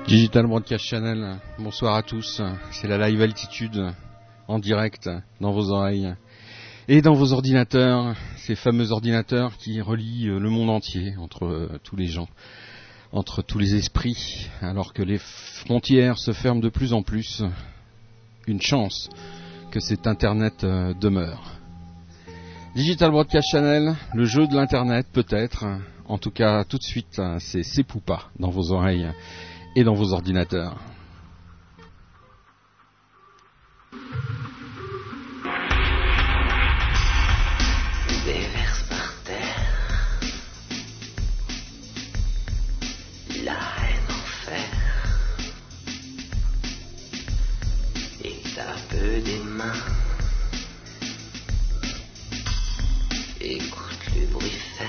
Digital Broadcast Channel, bonsoir à tous, c'est la live altitude en direct dans vos oreilles et dans vos ordinateurs, ces fameux ordinateurs qui relient le monde entier entre tous les gens, entre tous les esprits, alors que les frontières se ferment de plus en plus. Une chance que cet internet demeure. Digital Broadcast Channel, le jeu de l'internet peut-être, en tout cas tout de suite c'est Poupa dans vos oreilles et dans vos ordinateurs. Déverse par terre la haine en fer et tape des mains. Écoute le bruit faire.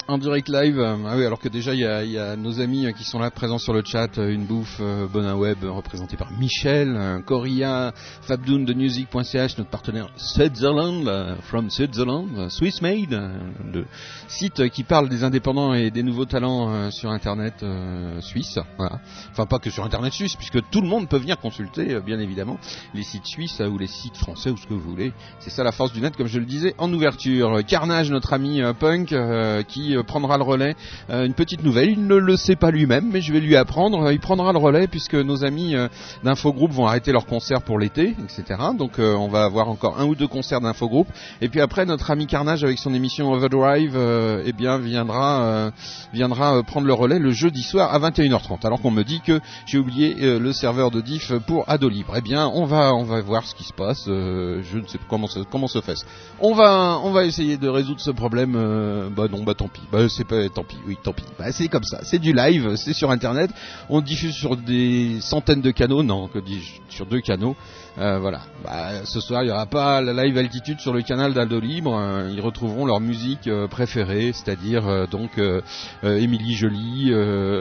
En direct live, ah oui, alors que déjà il y a nos amis qui sont là présents sur le chat, Une Bouffe, Bonin Web, représenté par Michel, Coria, Fabdoun de Music.ch, notre partenaire Switzerland, from Switzerland, Swiss Made, le site qui parle des indépendants et des nouveaux talents sur internet suisse, voilà. Enfin pas que sur internet suisse, puisque tout le monde peut venir consulter, bien évidemment, les sites suisses ou les sites français ou ce que vous voulez. C'est ça la force du net, comme je le disais en ouverture. Carnage, notre ami punk, qui prendra le relais. Une petite nouvelle, il ne le sait pas lui-même, mais je vais lui apprendre. Il prendra le relais puisque nos amis d'Infogroup vont arrêter leur concert pour l'été, etc. Donc on va avoir encore 1 ou 2 concerts d'Infogroup. Et puis après, notre ami Carnage avec son émission Overdrive, eh bien viendra prendre le relais le jeudi soir à 21h30. Alors qu'on me dit que j'ai oublié le serveur de diff pour Ado Libre. Eh bien, on va voir ce qui se passe. Je ne sais pas comment se fait. On va essayer de résoudre ce problème. Tant pis. Tant pis. C'est comme ça. C'est du live, c'est sur internet. On diffuse sur des centaines de canaux. Non, que dis-je, sur 2 canaux. Voilà. Ce soir, il n'y aura pas la live altitude sur le canal d'Aldo Libre. Ils retrouveront leur musique préférée, c'est-à-dire Émilie Joly,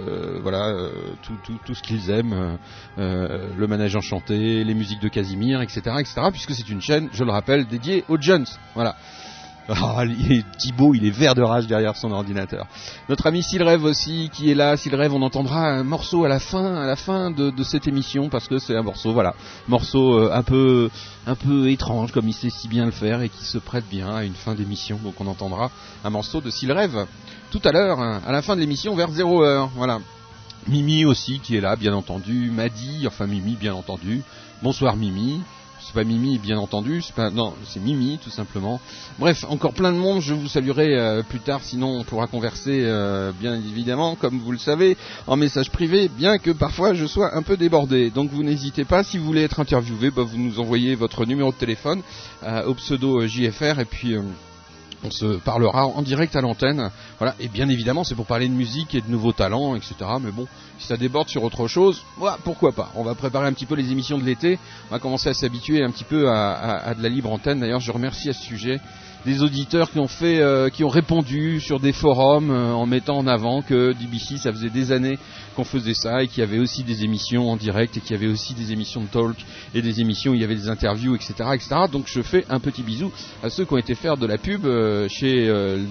tout ce qu'ils aiment, le manège enchanté, les musiques de Casimir, etc., puisque c'est une chaîne, je le rappelle, dédiée aux jeunes. Voilà. Thibaut, il est vert de rage derrière son ordinateur. Notre ami Sylrève aussi, qui est là. Sylrève, on entendra un morceau à la fin de cette émission, parce que c'est un morceau, un peu étrange, comme il sait si bien le faire, et qui se prête bien à une fin d'émission. Donc on entendra un morceau de Sylrève tout à l'heure, à la fin de l'émission, vers 0h. Voilà. Mimi aussi, qui est là, bien entendu. Mimi, bien entendu. Bonsoir Mimi. C'est pas Mimi, bien entendu, c'est Mimi, tout simplement. Bref, encore plein de monde, je vous saluerai plus tard, sinon on pourra converser, bien évidemment, comme vous le savez, en message privé, bien que parfois je sois un peu débordé. Donc vous n'hésitez pas, si vous voulez être interviewé, vous nous envoyez votre numéro de téléphone au pseudo JFR, et puis on se parlera en direct à l'antenne. Voilà, et bien évidemment, c'est pour parler de musique et de nouveaux talents, etc. Mais bon, si ça déborde sur autre chose, pourquoi pas. On va préparer un petit peu les émissions de l'été. On va commencer à s'habituer un petit peu à de la libre antenne. D'ailleurs, je remercie à ce sujet des auditeurs qui ont répondu sur des forums en mettant en avant que DBC, ça faisait des années qu'on faisait ça, et qu'il y avait aussi des émissions en direct, et qu'il y avait aussi des émissions de talk, et des émissions où il y avait des interviews, etc. Donc je fais un petit bisou à ceux qui ont été faire de la pub chez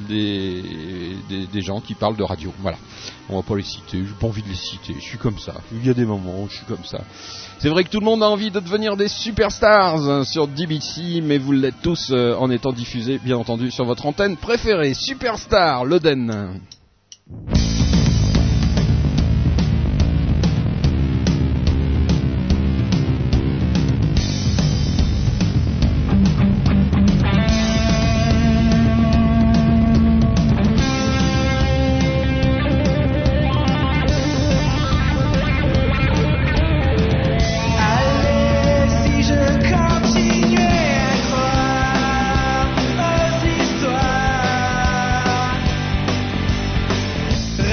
des gens qui parlent de radio. Voilà, on va pas les citer, j'ai pas envie de les citer, je suis comme ça, il y a des moments où je suis comme ça. C'est vrai que tout le monde a envie de devenir des superstars sur DBC, mais vous l'êtes tous en étant diffusés, bien entendu, sur votre antenne préférée. Superstar, Loden. Histoires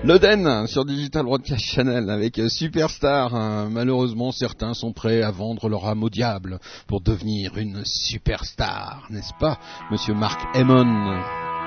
L'Oden sur Digital Broadcast Channel avec Superstar. Malheureusement, certains sont prêts à vendre leur âme au diable pour devenir une superstar, n'est-ce pas, monsieur Mark Emmon?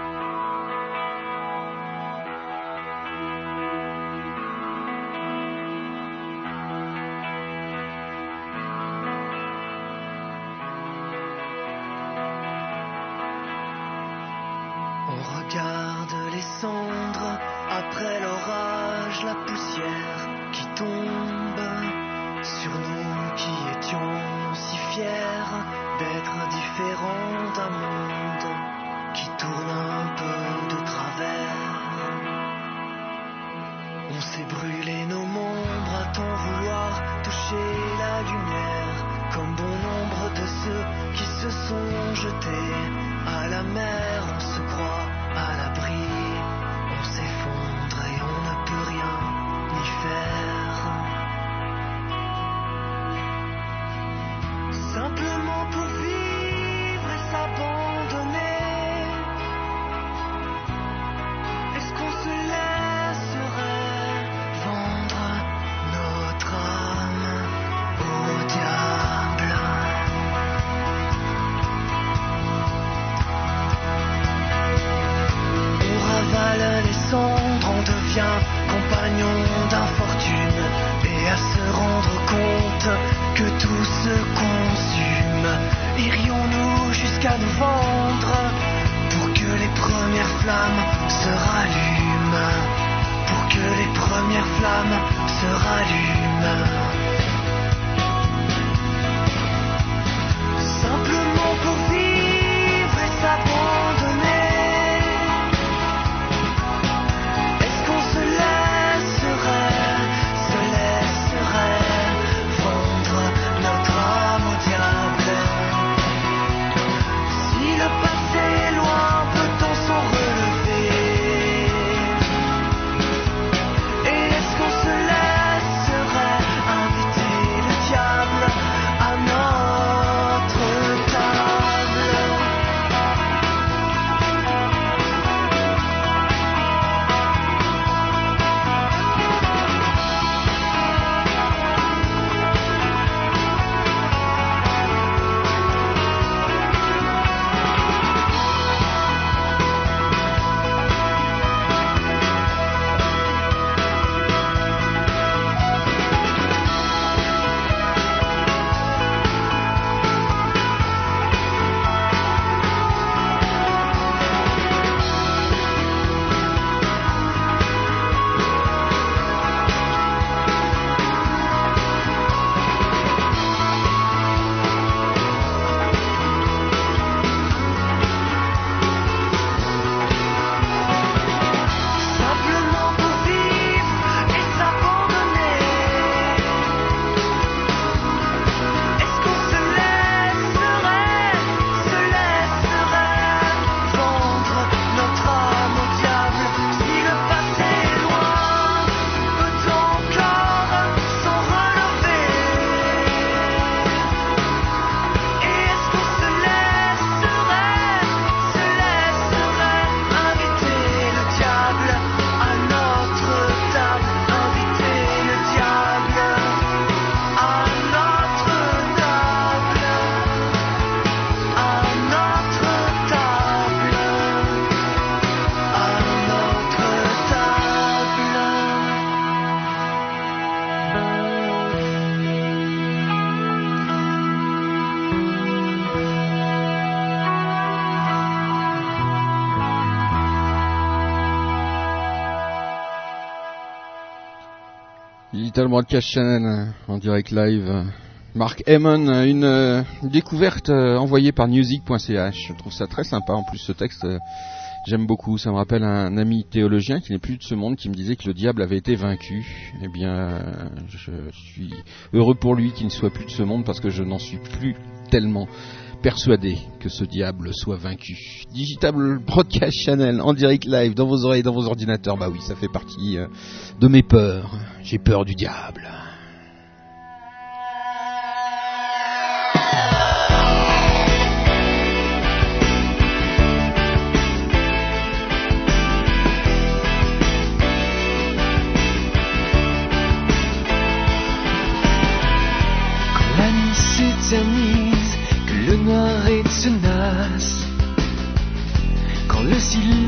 Digital Broadcast Channel en direct live. Mark Emmon, une découverte envoyée par newsig.ch. Je trouve ça très sympa. En plus, ce texte, j'aime beaucoup. Ça me rappelle un ami théologien qui n'est plus de ce monde, qui me disait que le diable avait été vaincu. Eh bien, je suis heureux pour lui qu'il ne soit plus de ce monde, parce que je n'en suis plus tellement persuadé que ce diable soit vaincu. Digital Broadcast Channel en direct live dans vos oreilles, dans vos ordinateurs. Bah oui, ça fait partie de mes peurs. J'ai peur du diable.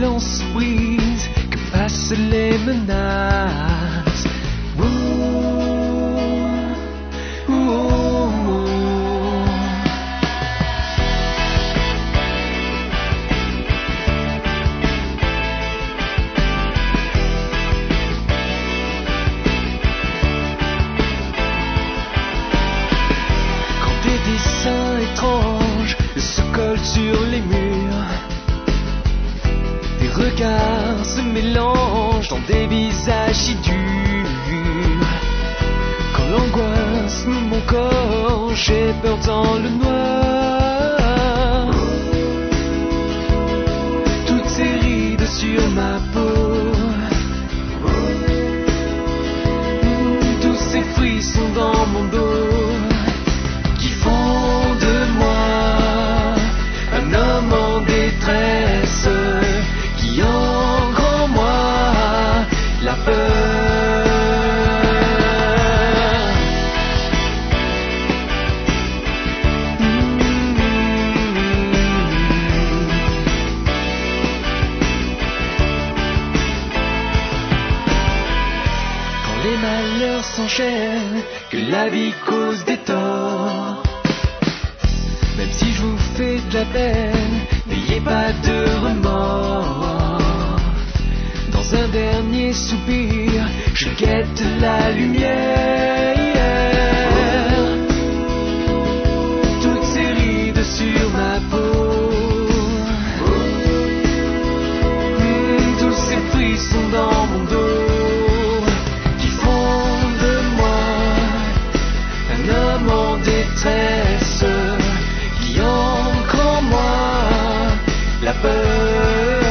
sans surprise que passent les menaces. Ouh, ouh, ouh. Quand des dessins étranges se collent sur les murs, des regards se mélangent dans des visages si durs. Quand l'angoisse noue mon corps, j'ai peur dans le noir. Toutes ces rides sur ma peau, tous ces frissons dans mon dos, qui font de moi un homme en détresse, qui ancre en moi la peur. Quand les malheurs s'enchaînent, que la vie cause des torts, même si je vous fais de la peine, n'ayez pas de remords. Dans un dernier soupir, je guette la lumière. Toutes ces rides sur ma peau, tous ces frissons dans mon dos, qui font de moi un homme en détresse, qui ancre en moi la peur,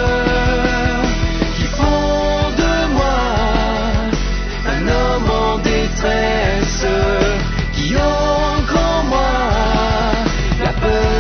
qui font de moi un homme en détresse, qui ancre en moi la peur.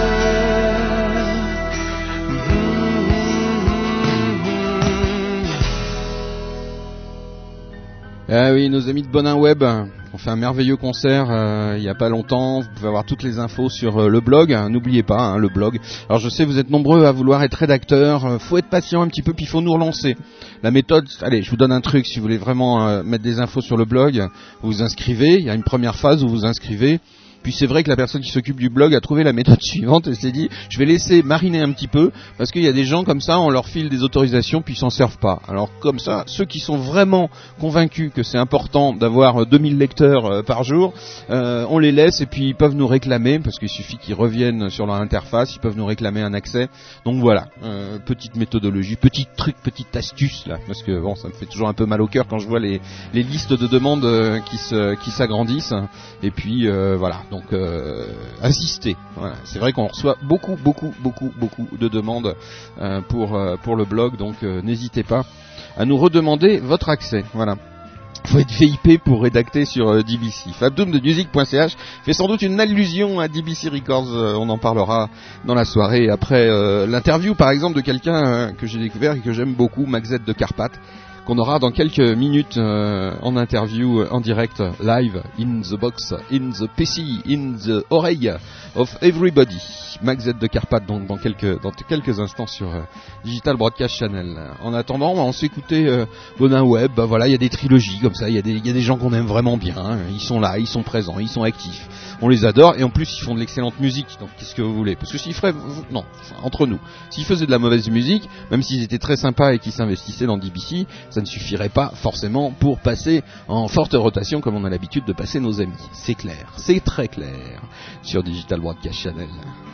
Ah oui, nos amis de Bonin Web ont fait un merveilleux concert il y a pas longtemps. Vous pouvez avoir toutes les infos sur le blog. N'oubliez pas, le blog. Alors je sais, vous êtes nombreux à vouloir être rédacteur. Faut être patient un petit peu, puis il faut nous relancer. La méthode, allez, je vous donne un truc. Si vous voulez vraiment mettre des infos sur le blog, vous vous inscrivez. Il y a une première phase où vous vous inscrivez. Puis c'est vrai que la personne qui s'occupe du blog a trouvé la méthode suivante et s'est dit je vais laisser mariner un petit peu parce qu'il y a des gens comme ça, on leur file des autorisations puis ils s'en servent pas. Alors comme ça, ceux qui sont vraiment convaincus que c'est important d'avoir 2000 lecteurs par jour, on les laisse et puis ils peuvent nous réclamer parce qu'il suffit qu'ils reviennent sur leur interface, ils peuvent nous réclamer un accès. Donc voilà, petite méthodologie, petit truc, petite astuce là, parce que bon, ça me fait toujours un peu mal au cœur quand je vois les listes de demandes qui s'agrandissent. Et puis voilà. Donc assistez. Voilà. C'est vrai qu'on reçoit beaucoup de demandes pour le blog, donc n'hésitez pas à nous redemander votre accès. Voilà. Il faut être VIP pour rédacter sur DBC. Fabdoom de music.ch fait sans doute une allusion à DBC Records. On en parlera dans la soirée après l'interview par exemple de quelqu'un que j'ai découvert et que j'aime beaucoup, Max Z de Carpath, qu'on aura dans quelques minutes en interview en direct, live, in the box, in the PC, in the oreille of everybody. Max Z de Carpath donc dans quelques instants sur Digital Broadcast Channel. En attendant, on s'est écouté Bonin Web. Bah voilà, il y a des trilogies comme ça, il y a des gens qu'on aime vraiment bien, hein. Ils sont là, ils sont présents, ils sont actifs. On les adore et en plus ils font de l'excellente musique. Donc qu'est-ce que vous voulez? Parce que s'ils feraient, non, entre nous, s'ils faisaient de la mauvaise musique, même s'ils étaient très sympas et qu'ils s'investissaient dans DBC, ça ne suffirait pas forcément pour passer en forte rotation comme on a l'habitude de passer nos amis. C'est clair, c'est très clair sur Digital Broadcast Channel.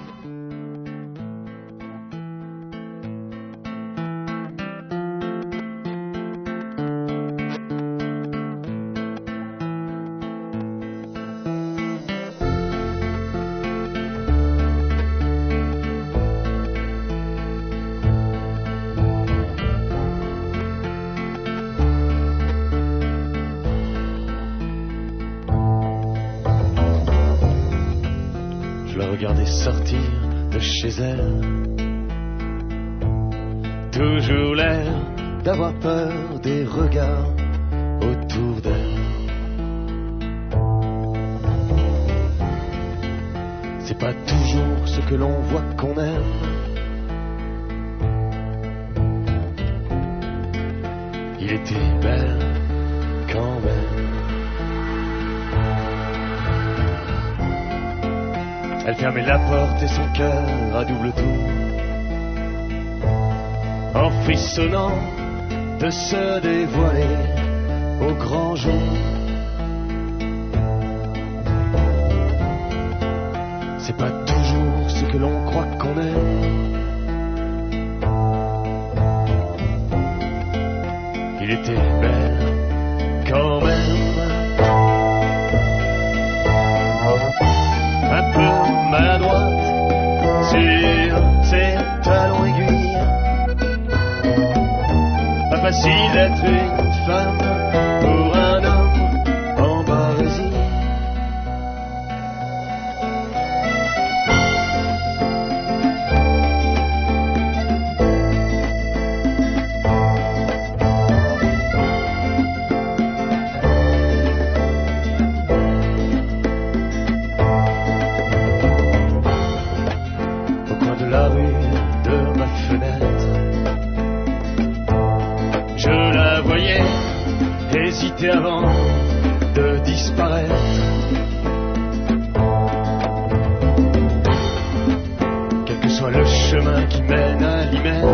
Sortir de chez elle, toujours l'air d'avoir peur des regards autour d'elle. C'est pas toujours ce que l'on voit qu'on aime, Il était belle quand même. Elle fermait la porte et son cœur à double tour, en frissonnant de se dévoiler au grand jour. C'est pas toujours ce que l'on croit qu'on est. Il était belle quand même. Un peu maladroite sur ses talons aiguilles. Pas facile d'être une femme pour un homme en barésie. Avant de disparaître, quel que soit le chemin qui mène à l'hymen,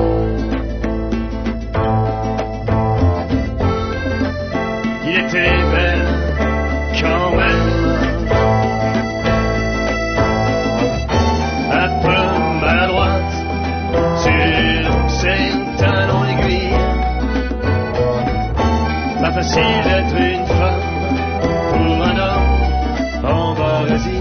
il était belle quand même. Un peu maladroite sur ses talons aiguilles. Pas facile d'être une femme pour un homme en barésie.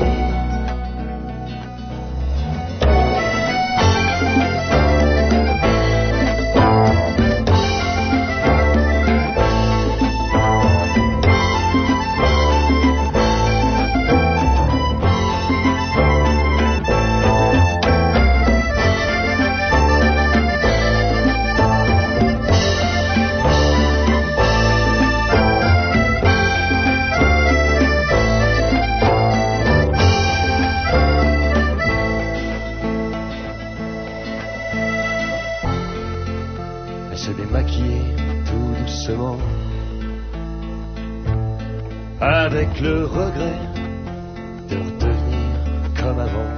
Avec le regret de redevenir comme avant.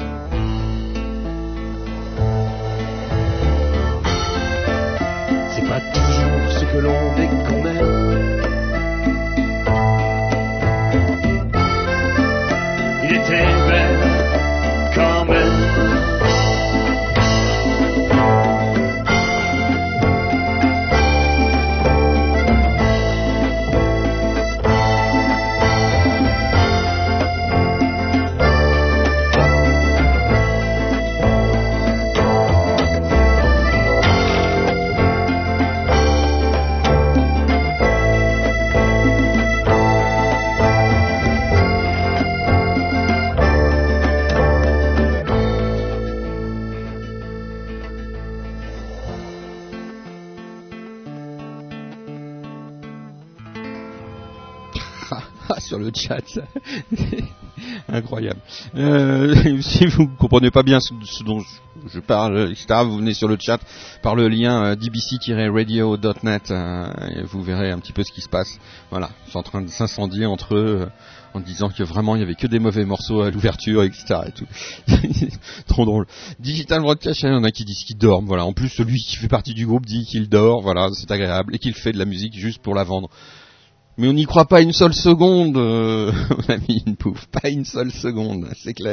C'est pas toujours ce que l'on est qu'on aime. Il était belle quand même. Sur le chat, incroyable. Si vous ne comprenez pas bien ce dont je parle, etc., vous venez sur le chat par le lien dbc-radio.net et vous verrez un petit peu ce qui se passe. Voilà, ils sont en train de s'incendier entre eux en disant que vraiment il y avait que des mauvais morceaux à l'ouverture, etc. et tout. Trop drôle. Digital Broadcast, il y en a qui disent qu'ils dorment. Voilà, en plus celui qui fait partie du groupe dit qu'il dort. Voilà, c'est agréable et qu'il fait de la musique juste pour la vendre. Mais on n'y croit pas une seule seconde, on a mis une pouffe, pas une seule seconde, c'est clair.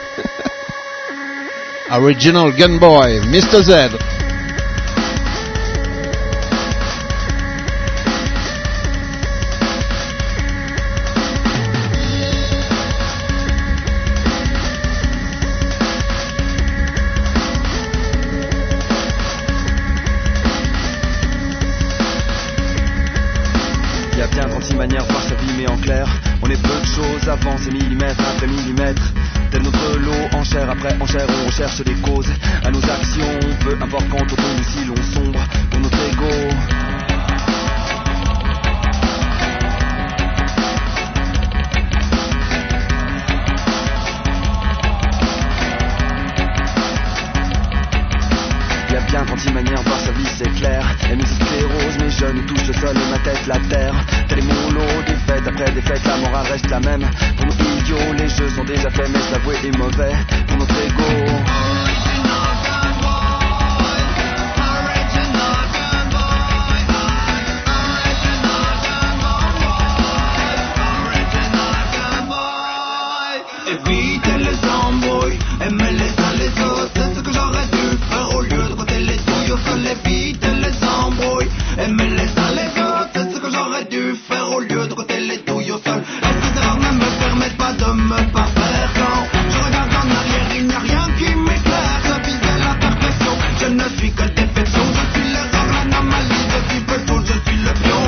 Original Gunboy, Mr. Z. Bien 36 manières de voir sa vie mais en clair. On est peu de choses, avance millimètre après millimètre. Tel notre lot, enchère après enchère, on recherche des causes à nos actions. Peu importe quand on tombe ou si l'on sombre pour notre ego. Bien 36 manières de voir sa vie, c'est clair. Elle nous sclérose, mais jeunes nous touche le sol le matin. quitte la terre. Tel est mon lot, défaite après défaite, la morale reste la même. Pour nos idiots, les jeux sont déjà faits, mais se l'avouer est mauvais pour notre ego. Éviter les embrouilles, aimer les uns les autres, c'est ce que j'aurais dû faire au lieu de compter les douilles au sol. Éviter les embrouilles, aimer les uns les autres, c'est ce que j'aurais dû faire au lieu de compter les douilles au sol. Et ces erreurs ne me permettent pas de me parfaire. Quand je regarde en arrière, il n'y a rien qui m'éclaire. Je visais la perfection, je ne suis que défection. Je suis l'erreur, l'anomalie, je suis peu tout, je suis le pion.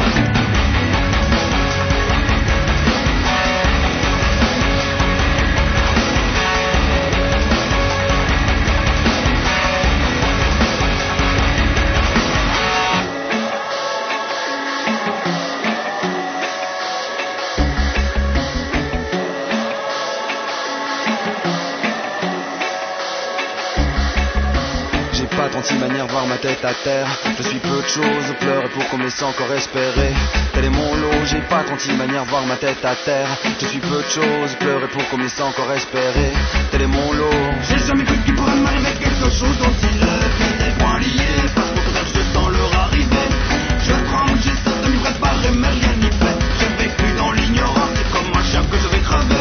Pas 36 manières voir ma tête à terre. Je suis peu de choses, pleure pour qu'on me laisse encore espérer. Tel est mon lot, j'ai pas 36 manières voir ma tête à terre. Je suis peu de choses, pleure pour qu'on me laisse encore espérer. Tel est mon lot. J'ai jamais cru qu'il pourrait m'arriver quelque chose dont il est des points liés. Parce qu'au contraire je sens leur arriver. Je tremble, j'essaie de m'y préparer mais rien n'y fait. J'ai vécu dans l'ignorance, c'est comme un chien que je vais crever.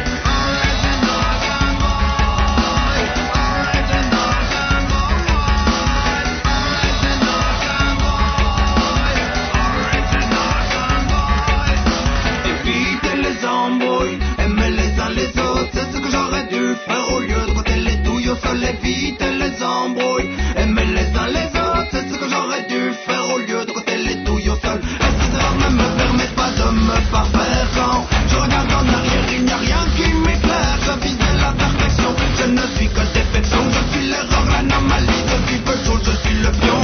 Aimer les uns les autres, c'est ce que j'aurais dû faire au lieu de compter les douilles au sol. Éviter les embrouilles, aimer les uns les autres, c'est ce que j'aurais dû faire au lieu de compter les douilles au sol. Et ces erreurs ne me permettent pas de me parfaire. Quand je regarde en arrière, il n'y a rien qui m'éclaire. Je visais la perfection, je ne suis que défection. Je suis l'erreur, l'anomalie, je suis peu chaud, je suis le pion.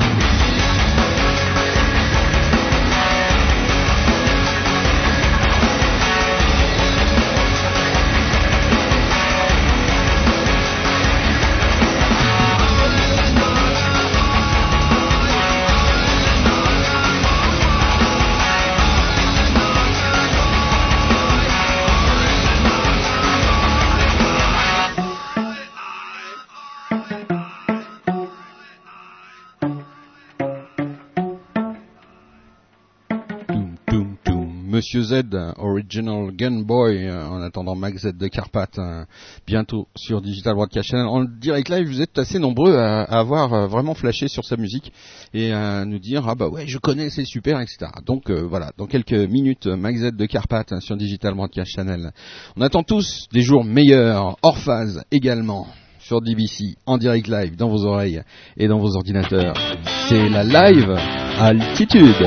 Monsieur Z, Original Gun Boy, en attendant Max Z de Carpath, bientôt sur Digital Broadcast Channel. En direct live, vous êtes assez nombreux à avoir vraiment flashé sur sa musique et à nous dire ah bah ouais je connais, c'est super, etc. Donc voilà, dans quelques minutes, Max Z de Carpath sur Digital Broadcast Channel. On attend tous des jours meilleurs, hors phase également, sur DBC, en direct live, dans vos oreilles et dans vos ordinateurs. C'est la live altitude.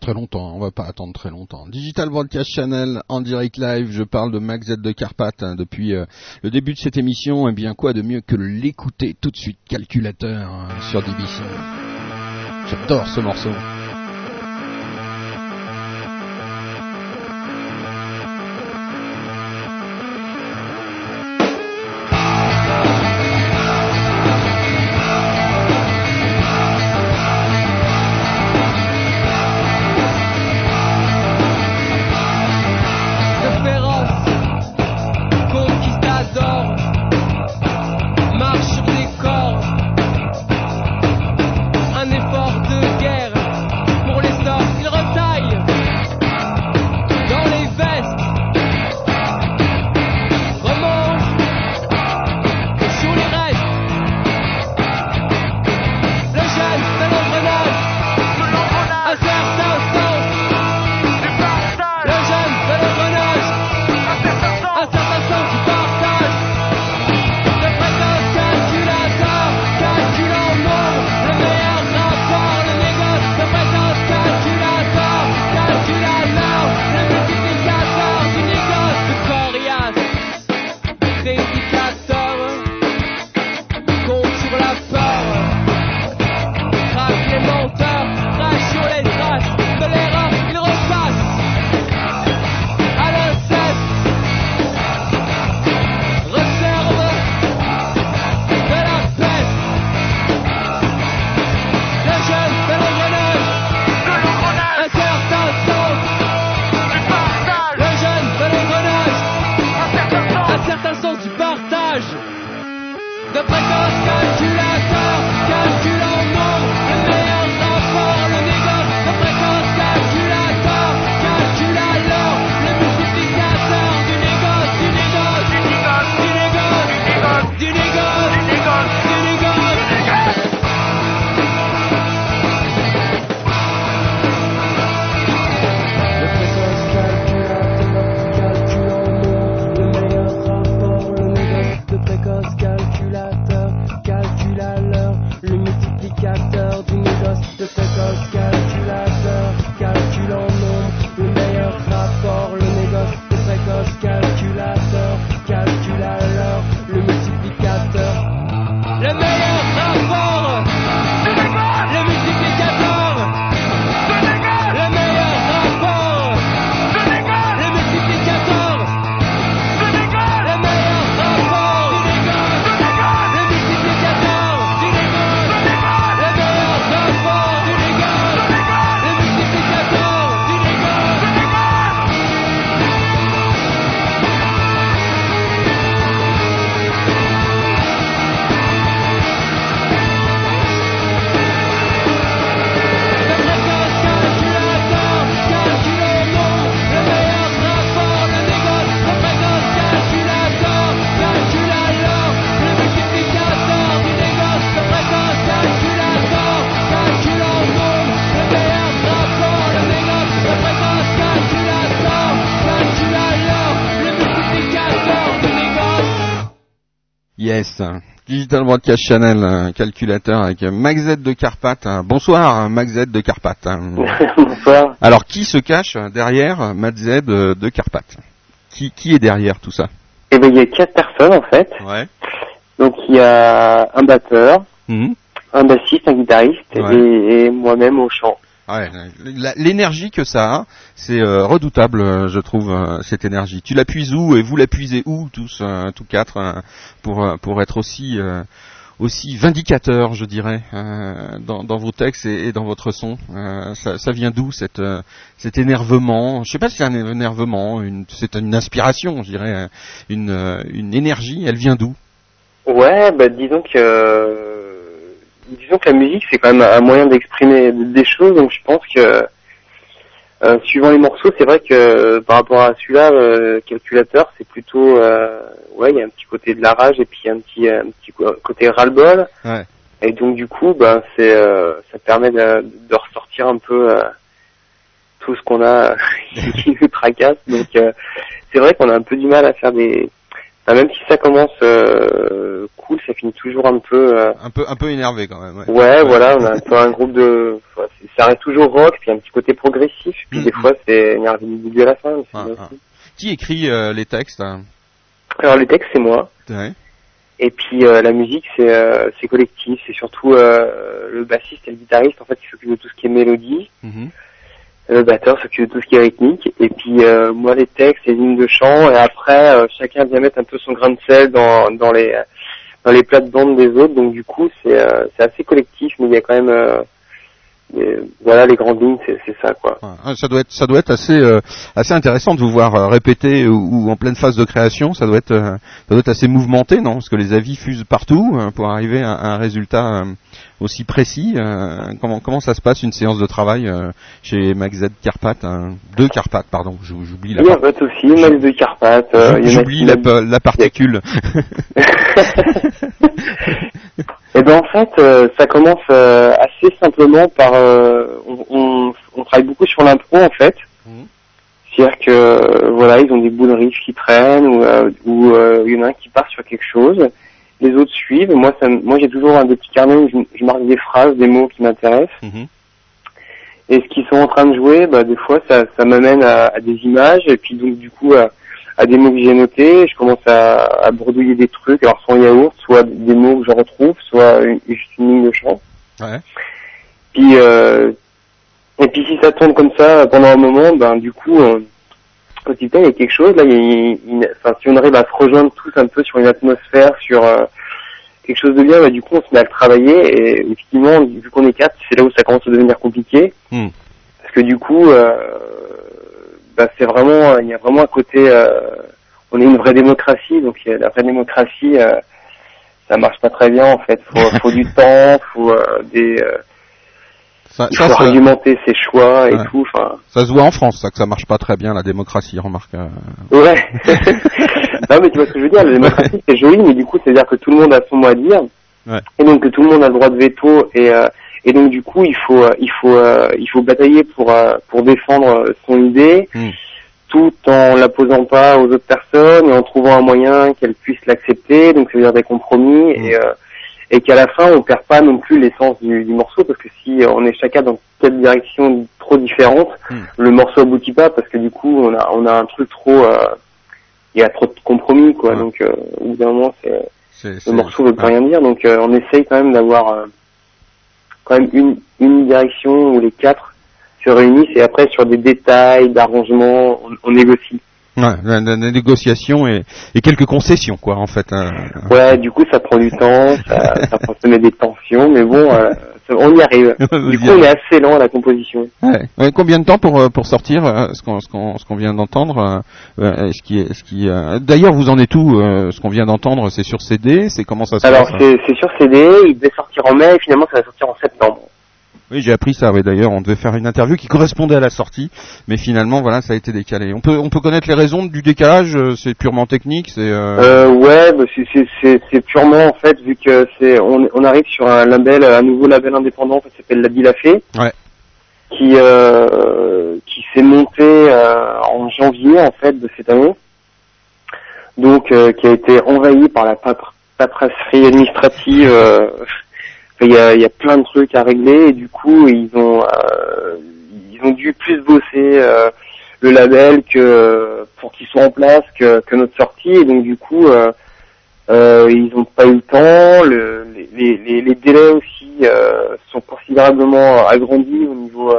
très longtemps, on va pas attendre très longtemps. Digital Broadcast Channel en direct live, je parle de Max Z de Carpath depuis le début de cette émission. Et bien quoi de mieux que l'écouter tout de suite, Calculateur sur DBC. J'adore ce morceau. Yes, Digital Broadcast Channel, calculateur avec Max Z de Carpath. Bonsoir Max Z de Carpath. Bonsoir. Alors qui se cache derrière Max Z de Carpath? Qui est derrière tout ça? Eh ben il y a 4 personnes en fait. Ouais. Donc il y a un batteur, un bassiste, un guitariste et moi-même au chant. Ouais, l'énergie que ça a, c'est redoutable, je trouve, cette énergie. Tu la puises où et vous la puisez où, tous quatre, pour être aussi vindicateurs, je dirais, dans vos textes et dans votre son. Ça vient d'où cet énervement? Je sais pas si c'est un énervement, c'est une inspiration, je dirais, une énergie. Elle vient d'où? Ouais, bah disons que la musique c'est quand même un moyen d'exprimer des choses, donc je pense que suivant les morceaux, c'est vrai que par rapport à celui-là, Calculateur, c'est plutôt il y a un petit côté de la rage et puis un petit côté ras-le-bol. Ouais. Et donc du coup, ça permet de ressortir un peu tout ce qu'on a qui nous tracasse. Donc c'est vrai qu'on a un peu du mal à faire des Même si ça commence cool, ça finit toujours un peu un peu énervé quand même. Ouais, voilà, on a un peu un groupe de, ça reste toujours rock, puis un petit côté progressif, puis des fois c'est énervé du début à la fin. Qui écrit les textes? Alors les textes c'est moi. Ouais. Et puis la musique c'est collectif, c'est surtout le bassiste et le guitariste en fait qui s'occupent de tout ce qui est mélodie. Le batteur s'occupe de tout ce qui est rythmique, et puis moi les textes, les lignes de chant, et après chacun vient mettre un peu son grain de sel dans les plates-bandes des autres, donc du coup c'est assez collectif, mais il y a quand même voilà, les grandes lignes, c'est ça quoi. Ça doit être assez intéressant de vous voir répéter ou en pleine phase de création. Ça doit être assez mouvementé, non? Parce que les avis fusent partout pour arriver à un résultat aussi précis. Comment ça se passe une séance de travail chez Max Z Carpath, de Carpath, pardon, j'oublie la. Il y a pas de souci, Max de Carpath. J'oublie la particule. Et ben en fait, ça commence assez simplement par on travaille beaucoup sur l'impro en fait. C'est-à-dire que voilà, ils ont des bouts de riff qui traînent ou il y en a un qui part sur quelque chose, les autres suivent. Moi j'ai toujours un des petits carnets où je marque des phrases, des mots qui m'intéressent. Et ce qu'ils sont en train de jouer, des fois ça m'amène à des images, et puis donc du coup à des mots que j'ai notés, je commence à bredouiller des trucs, alors soit en yaourt, soit des mots que je retrouve, soit juste une ligne de chant. Ouais. Puis et puis si ça tourne comme ça pendant un moment, du coup petit à petit il y a quelque chose là, si on arrive à se rejoindre tous un peu sur une atmosphère, sur quelque chose de bien, du coup on se met à le travailler, et effectivement vu qu'on est 4, c'est là où ça commence à devenir compliqué. Parce que du coup c'est vraiment, il y a vraiment un côté, on est une vraie démocratie, donc la vraie démocratie, ça marche pas très bien en fait. Faut du temps, faut faut argumenter ses choix et tout. Enfin. Ça se voit en France, ça, que ça marche pas très bien la démocratie, remarque. Ouais. Non mais tu vois ce que je veux dire, la démocratie c'est joli, mais du coup c'est à dire que tout le monde a son mot à dire, et donc que tout le monde a le droit de veto, et donc du coup il faut batailler pour défendre son idée, tout en la posant pas aux autres personnes et en trouvant un moyen qu'elles puissent l'accepter. Donc ça veut dire des compromis, et qu'à la fin on perd pas non plus l'essence du morceau, parce que si on est chacun dans 4 directions trop différentes, le morceau aboutit pas, parce que du coup on a un truc trop, il y a trop de compromis quoi. Donc au bout d'un moment le morceau veut plus rien dire, donc on essaye quand même d'avoir quand même une direction où les 4 se réunissent, et après sur des détails d'arrangement on négocie. Ouais, la négociation et quelques concessions quoi en fait. Ouais, du coup ça prend du temps, ça met des tensions, mais bon, on y arrive. Du coup on est assez lent à la composition. Ouais. Combien de temps pour sortir ce qu'on vient d'entendre, d'ailleurs vous en êtes où, ce qu'on vient d'entendre, c'est sur CD, c'est comment ça se passe? Alors c'est sur CD, il devait sortir en mai, et finalement ça va sortir en septembre. Oui, j'ai appris ça. Oui, d'ailleurs, on devait faire une interview qui correspondait à la sortie, mais finalement, voilà, ça a été décalé. On peut connaître les raisons du décalage. C'est purement technique. Ouais, c'est purement en fait, vu que on arrive sur un nouveau label indépendant qui s'appelle La Dilafé. Ouais. Qui s'est monté en janvier en fait de cette année. Donc, qui a été envahi par la paperasserie administrative. Il y a plein de trucs à régler, et du coup ils ont dû plus bosser le label pour qu'il soit en place que notre sortie, et donc du coup ils ont pas eu le temps. Les délais aussi sont considérablement agrandis au niveau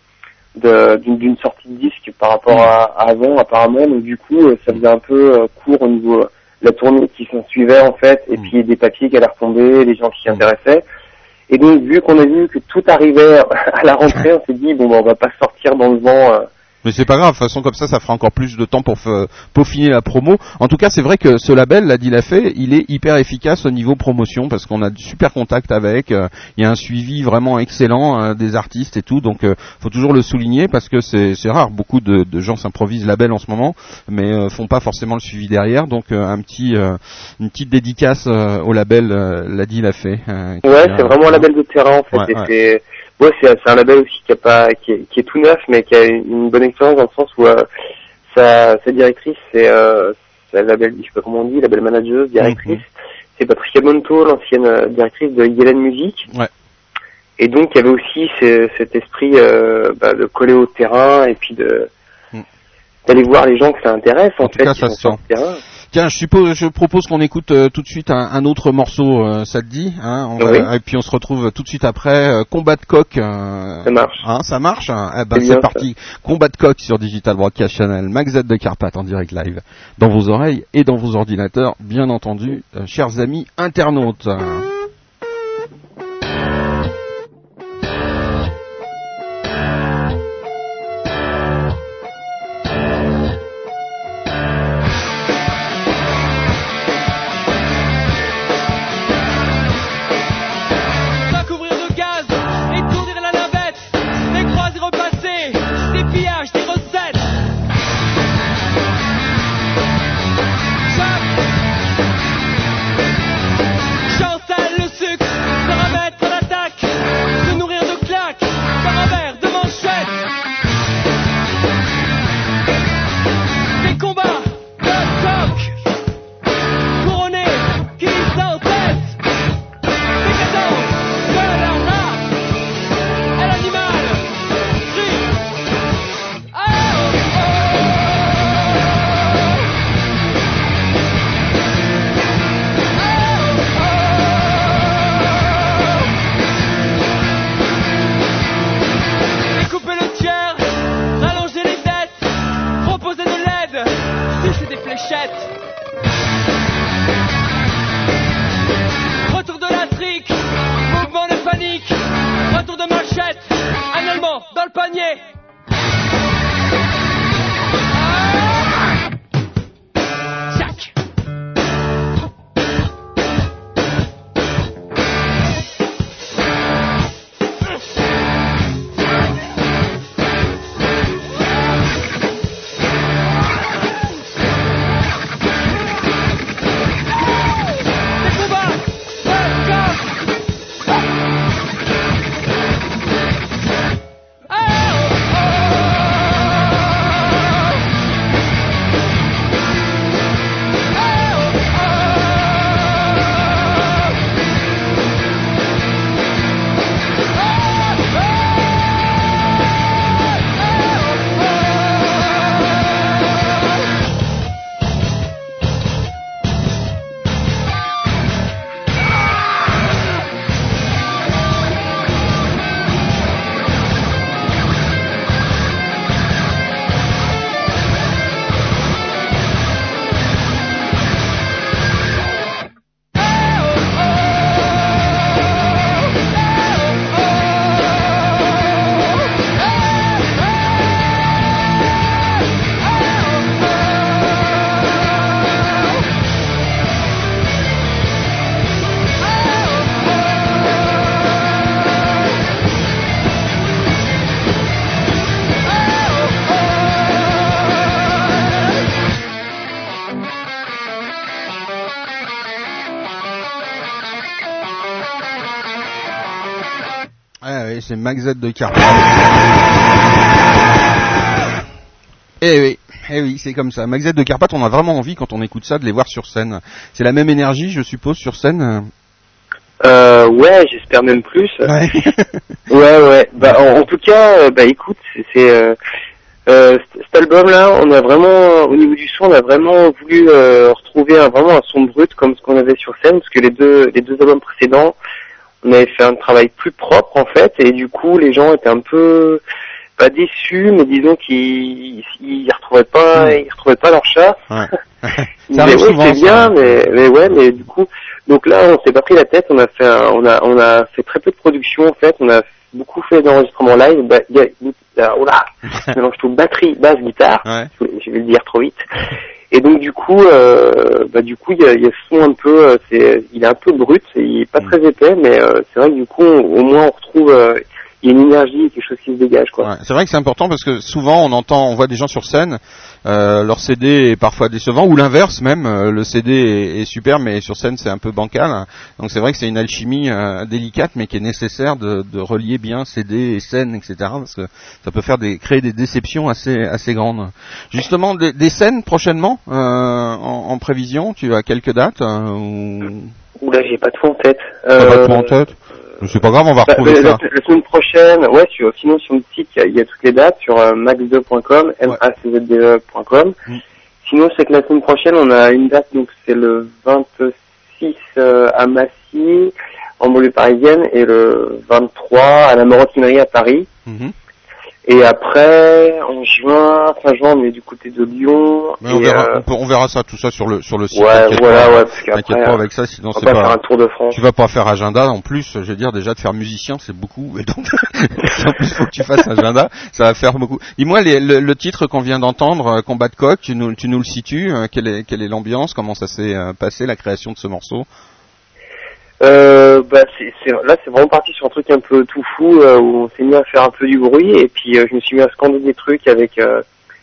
d'une sortie de disque par rapport à avant apparemment, donc du coup ça faisait un peu court au niveau de la tournée qui s'en suivait en fait, et puis des papiers qui allaient retomber, les gens qui s'y intéressaient. Et donc, vu qu'on a vu que tout arrivait à la rentrée, on s'est dit, on va pas sortir dans le vent. Mais c'est pas grave, de toute façon comme ça fera encore plus de temps pour peaufiner la promo. En tout cas, c'est vrai que ce label, La Dilafé, il est hyper efficace au niveau promotion, parce qu'on a de super contacts avec, il y a un suivi vraiment excellent des artistes et tout, donc faut toujours le souligner, parce que c'est rare, beaucoup de gens s'improvisent label en ce moment, mais font pas forcément le suivi derrière, donc une petite dédicace au label La Dilafé. Ouais, c'est vraiment un label de terrain en fait, et c'est un label aussi qui est tout neuf, mais qui a une bonne expérience dans le sens où sa directrice la label, je sais pas comment on dit, label manageuse, directrice. C'est Patricia Bonto, l'ancienne directrice de Yellen Music. Ouais. Et donc il y avait aussi cet esprit de coller au terrain et puis d'aller voir les gens que ça intéresse en fait. En tout cas, ça se sent. Tiens, je propose qu'on écoute tout de suite un autre morceau, ça te dit, hein, et puis on se retrouve tout de suite après, Combat de Coq. Ça marche. Hein, ça marche, hein, c'est parti. Ça. Combat de Coq sur Digital Broadcast Channel, Max Z de Carpath en direct live, dans vos oreilles et dans vos ordinateurs, bien entendu, chers amis internautes. C'est Max Z de Carpath. Eh oui, c'est comme ça. Max Z de Carpath, on a vraiment envie quand on écoute ça de les voir sur scène. C'est la même énergie, je suppose, sur scène. Ouais, j'espère même plus. Ouais. ouais. Bah en tout cas, écoute, cet album-là, on a vraiment, au niveau du son, on a vraiment voulu retrouver vraiment un son brut comme ce qu'on avait sur scène, parce que les deux albums précédents, on avait fait un travail plus propre en fait, et du coup les gens étaient un peu pas déçus, mais disons qu'ils retrouvaient pas leur chat. Ouais. Ils disaient oui, c'est bien, mais du coup, donc là on s'est pas pris la tête, on a fait très peu de production en fait, on a beaucoup fait d'enregistrements live, je mélange tout, batterie, basse, guitare, ouais. Je vais le dire trop vite. Et donc du coup il y a ce son un peu, il est un peu brut, il est pas très épais, mais c'est vrai que du coup au moins on retrouve, il y a une énergie, quelque chose qui se dégage, quoi. Ouais, c'est vrai que c'est important parce que souvent on voit des gens sur scène, leur CD est parfois décevant, ou l'inverse même, le CD est super mais sur scène c'est un peu bancal. Donc c'est vrai que c'est une alchimie délicate mais qui est nécessaire de relier bien CD et scène, etc. Parce que ça peut créer des déceptions assez grandes. Justement, des scènes prochainement en prévision, tu as quelques dates Oula, j'ai pas tout en tête. Pas tout en tête. C'est pas grave, on va retrouver ça. La semaine prochaine, ouais, sinon sur le site, il y a toutes les dates sur max2.com, macde.com. Sinon, c'est que la semaine prochaine, on a une date, donc c'est le 26 à Massy, en banlieue parisienne, et le 23 à la Maroquinerie à Paris. Et après, en fin juin, on est du côté de Lyon. Mais on verra ça, tout ça sur le site. Ouais, voilà, parce qu'après, t'inquiète pas avec ça, sinon c'est pas faire un tour de France. Tu vas pas faire agenda en plus, je veux dire, déjà de faire musicien, c'est beaucoup, et donc, en plus, faut que tu fasses agenda, ça va faire beaucoup. Dis-moi, le titre qu'on vient d'entendre, Combat de coq, tu nous le situes, quelle est l'ambiance, comment ça s'est passé, la création de ce morceau? Là c'est vraiment parti sur un truc un peu tout fou où on s'est mis à faire un peu du bruit et puis je me suis mis à scander des trucs avec un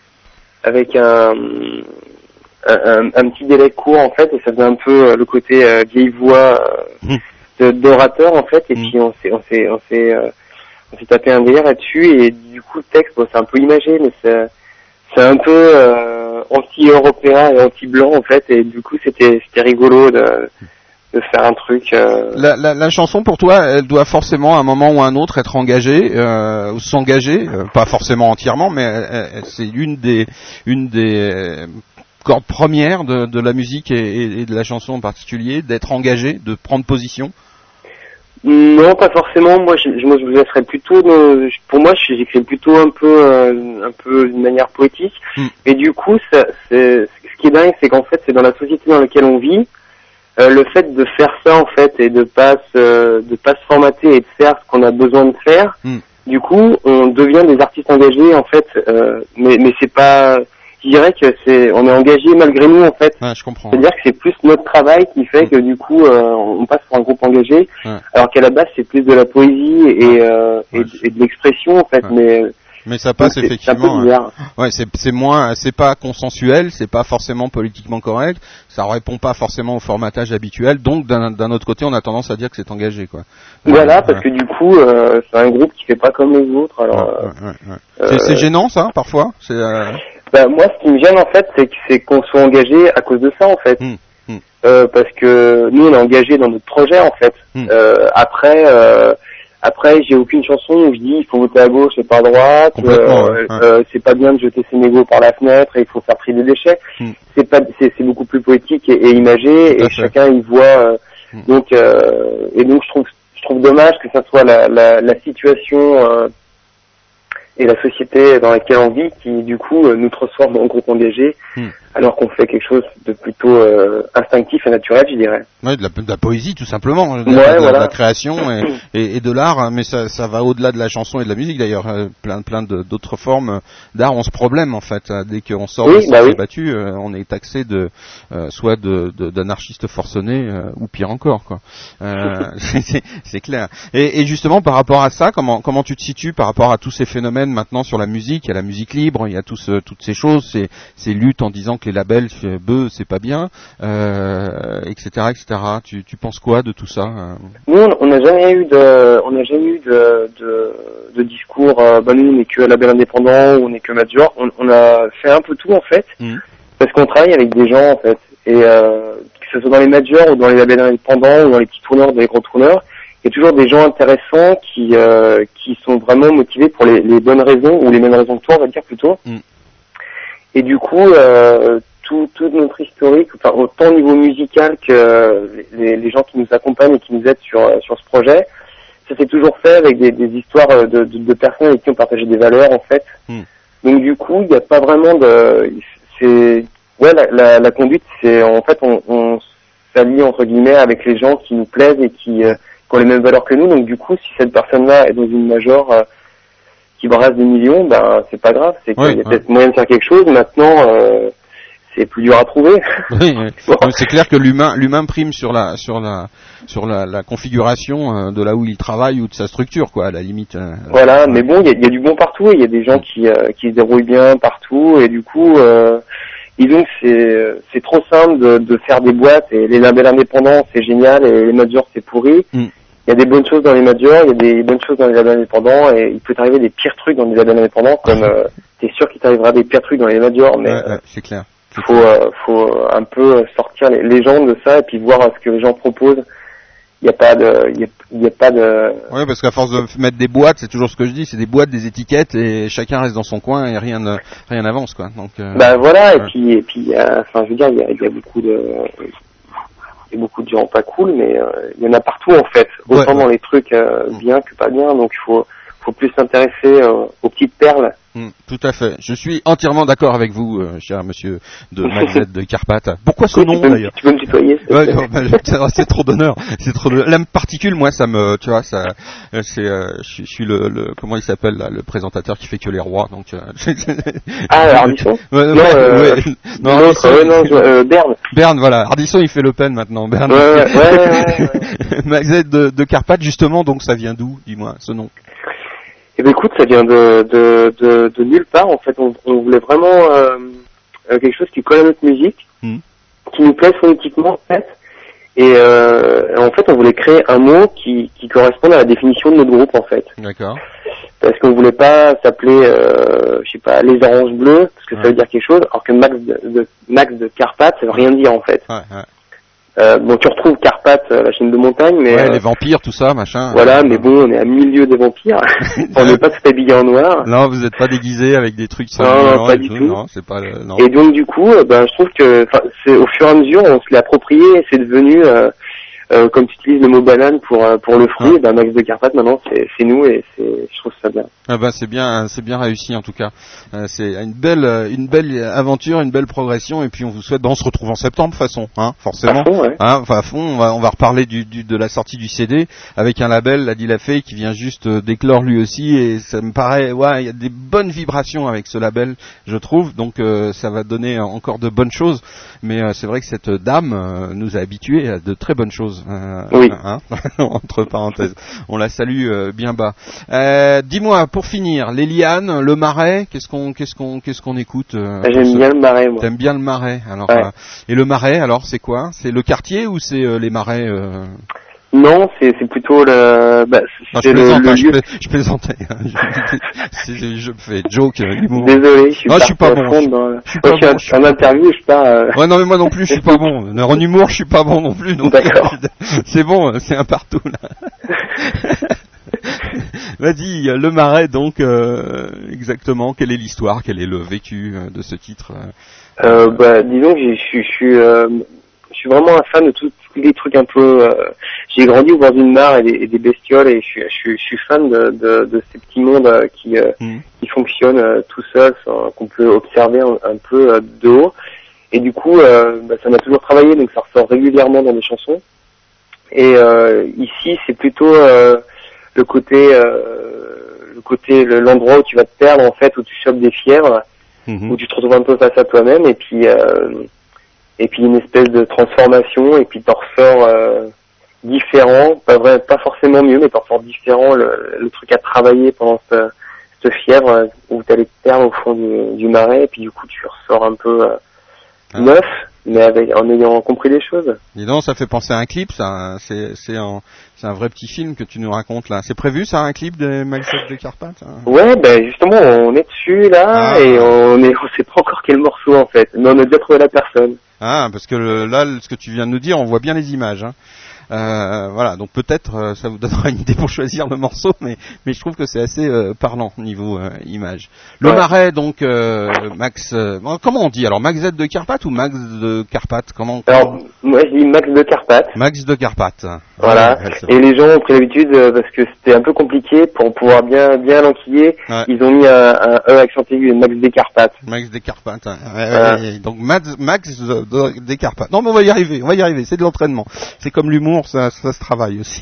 petit délai court en fait, et ça faisait un peu le côté vieille voix d'orateur en fait, et puis on s'est tapé un délire là-dessus, et du coup le texte, bon, c'est un peu imagé mais c'est un peu anti-européen et anti-blanc en fait, et du coup c'était rigolo de faire un truc. La chanson pour toi, elle doit forcément à un moment ou à un autre être engagée, ou s'engager, pas forcément entièrement, mais c'est une des cordes premières de la musique et de la chanson en particulier, d'être engagée, de prendre position. Non, pas forcément. Moi, je vous laisserais plutôt. Pour moi, j'écris plutôt un peu d'une manière poétique. Et du coup, ce qui est dingue, c'est qu'en fait, c'est dans la société dans laquelle on vit. Le fait de faire ça en fait et de pas se formater et de faire ce qu'on a besoin de faire, du coup on devient des artistes engagés en fait, mais c'est pas, je dirais que on est engagé malgré nous en fait. Ouais, je comprends. C'est-à-dire que c'est plus notre travail qui fait que du coup on passe pour un groupe engagé, alors qu'à la base c'est plus de la poésie et de l'expression en fait, mais ça passe effectivement. Ouais, c'est pas consensuel, c'est pas forcément politiquement correct, ça répond pas forcément au formatage habituel. Donc d'un autre côté, on a tendance à dire que c'est engagé, quoi. Voilà, parce que du coup, c'est un groupe qui fait pas comme les autres. Alors, c'est gênant, ça, parfois. Moi, ce qui me gêne en fait, c'est qu'on soit engagé à cause de ça, en fait. Parce que nous, on est engagé dans notre projet, en fait. Après, j'ai aucune chanson où je dis il faut voter à gauche et pas à droite. C'est pas bien de jeter ses mégots par la fenêtre et il faut faire trier des déchets. C'est beaucoup plus poétique et imagé, et chacun y voit. Donc je trouve dommage que ça soit la situation et la société dans laquelle on vit qui du coup nous transforme en groupe engagé, alors qu'on fait quelque chose de plutôt instinctif et naturel, je dirais. Ouais, de la poésie tout simplement, de la création et de l'art, hein, mais ça va au-delà de la chanson et de la musique d'ailleurs. Plein d'autres formes d'art ont ce problème en fait. Dès qu'on sort des sentiers battus, on est taxé soit d'anarchiste forcené ou pire encore, quoi. C'est clair. Et justement par rapport à ça, comment tu te situes par rapport à tous ces phénomènes maintenant sur la musique? Il y a la musique libre, il y a toutes ces choses, ces luttes en disant que les labels c'est pas bien, etc. Tu penses quoi de tout ça? Nous, on n'a jamais eu de discours. Nous, on n'est que label indépendant, ou on n'est que major. On a fait un peu tout en fait, parce qu'on travaille avec des gens en fait, et que ce soit dans les majors ou dans les labels indépendants ou dans les petits tourneurs, des gros tourneurs, il y a toujours des gens intéressants qui sont vraiment motivés pour les bonnes raisons, ou les mêmes raisons que toi, on va dire plutôt. Et du coup, toute notre historique, enfin, autant au niveau musical que les gens qui nous accompagnent et qui nous aident sur ce projet, ça s'est toujours fait avec des histoires de personnes avec qui on partageait des valeurs en fait. Donc du coup, il n'y a pas vraiment la conduite, c'est en fait on s'allie entre guillemets avec les gens qui nous plaisent et qui ont les mêmes valeurs que nous. Donc du coup, si cette personne-là est dans une major qui brasse des millions, c'est pas grave, c'est qu'il y a peut-être moyen de faire quelque chose. Maintenant, c'est plus dur à trouver. Oui, Bon. donc c'est clair que l'humain prime sur la configuration de là où il travaille ou de sa structure, quoi, à la limite. Voilà, mais bon, il y a du bon partout, et il y a des gens qui se débrouillent bien partout, et du coup, disons que c'est trop simple de faire des boîtes, et les labels indépendants, c'est génial, et les majors, c'est pourri. Il y a des bonnes choses dans les majors, il y a des bonnes choses dans les labels indépendants, et il peut t'arriver des pires trucs dans les labels indépendants, comme t'es sûr qu'il t'arrivera des pires trucs dans les majors, mais c'est clair. faut un peu sortir les gens de ça, et puis voir ce que les gens proposent. Il y a pas de. Ouais, parce qu'à force de mettre des boîtes, c'est toujours ce que je dis, c'est des boîtes, des étiquettes, et chacun reste dans son coin et rien n'avance, quoi. Donc. Voilà, ouais. et puis, enfin, je veux dire, il y a beaucoup de gens pas cool, mais il y en a partout en fait, autant dans les trucs bien que pas bien, donc il faut plus s'intéresser aux petites perles. Tout à fait. Je suis entièrement d'accord avec vous, cher monsieur de Magzette de Carpath. Pourquoi ce nom d'ailleurs? Tu peux me tutoyer? C'est trop d'honneur. C'est trop de. La particule, moi, ça me, tu vois, ça, c'est, je suis le, comment il s'appelle là, le présentateur qui fait que les rois, donc. Ardisson? Non, Berne. Berne, voilà. Ardisson, il fait Le Pen maintenant. Berne. Ouais. Magzette de Carpath, justement, donc ça vient d'où, dis-moi, ce nom? Eh ben écoute, ça vient de nulle part. En fait, on voulait vraiment quelque chose qui colle à notre musique, qui nous plaise phonétiquement en fait. Et en fait, on voulait créer un mot qui corresponde à la définition de notre groupe en fait. D'accord. Parce qu'on voulait pas s'appeler, je sais pas, les oranges bleues, parce que ça veut dire quelque chose, alors que Max de Carpath, ça veut rien dire en fait. Bon, tu retrouves Carpath, la chaîne de montagne, mais les vampires, tout ça, machin. Voilà, mais bon, on est à milieu des vampires. On n'est pas tout habillés en noir. Non, vous n'êtes pas déguisés avec des trucs. Non, pas du tout. Non, c'est pas. Non. Et donc du coup, je trouve que, c'est au fur et à mesure, on se l'est approprié, et c'est devenu, comme tu utilises le mot banane pour le fruit, Max de Carpath maintenant, c'est nous, et je trouve ça bien. Ah bah c'est bien réussi en tout cas. C'est une belle aventure, une belle progression, et puis on vous souhaite, on se retrouve en septembre de toute façon, forcément. À fond, ouais. À fond, on va reparler de la sortie du CD avec un label, la Dilafay, qui vient juste d'éclore lui aussi, et ça me paraît, il y a des bonnes vibrations avec ce label, je trouve, donc ça va donner encore de bonnes choses, mais c'est vrai que cette dame nous a habitués à de très bonnes choses. Oui. Entre parenthèses, on la salue bien bas. Dis-moi, pour finir, les lianes, le Marais, qu'est-ce qu'on écoute J'aime bien le Marais, moi. T'aimes bien le Marais, alors. Ouais. Et le Marais, alors, c'est quoi? C'est le quartier ou c'est les Marais Non, c'est plutôt le. Je plaisante, je plaisantais. Je fais joke, humour. Désolé, je suis pas bon. Je suis en interview, je suis pas. Ouais, non, mais moi non plus, je suis pas bon. En humour, je suis pas bon non plus. Donc, d'accord. C'est bon, c'est un partout là. Vas-y, le Marais, donc, exactement, quelle est l'histoire, quel est le vécu de ce titre Disons que je suis vraiment un fan de tous les trucs un peu. J'ai grandi au bord d'une mare et des bestioles, et je suis fan de ces petits mondes qui fonctionnent tout seuls, qu'on peut observer un peu de haut. Et du coup, ça m'a toujours travaillé, donc ça ressort régulièrement dans mes chansons. Et ici, c'est plutôt l'endroit où tu vas te perdre en fait, où tu chopes des fièvres, où tu te retrouves un peu face à toi-même, et puis une espèce de transformation, et puis t'en ressors différent, pas forcément mieux, mais t'en ressors différent, le truc à travailler pendant cette fièvre où t'allais te perdre au fond du Marais, et puis du coup tu ressors un peu neuf, mais en ayant compris les choses. Dis donc, ça fait penser à un clip, ça. C'est un vrai petit film que tu nous racontes là. C'est prévu, ça, un clip de Magzette de Carpath Ouais, justement, on est dessus là, et on sait pas encore quel morceau en fait, mais on a déjà trouvé la personne. Parce que là, ce que tu viens de nous dire, on voit bien les images. Voilà, donc peut-être ça vous donnera une idée pour choisir le morceau, mais je trouve que c'est assez parlant niveau image. Le Marais, donc Max, comment on dit alors, Magzette de Carpath ou Max de Carpath, comment Alors moi je dis Max de Carpath. Max de Carpath. Voilà. Et les gens ont pris l'habitude parce que c'était un peu compliqué pour pouvoir bien l'enquiller. Ouais. Ils ont mis un E accent aigu, Max des Carpath. Max des Carpath. Ouais. Donc Max des Carpath. Non mais on va y arriver, c'est de l'entraînement. C'est comme l'humour. l'humour, ça se travaille aussi.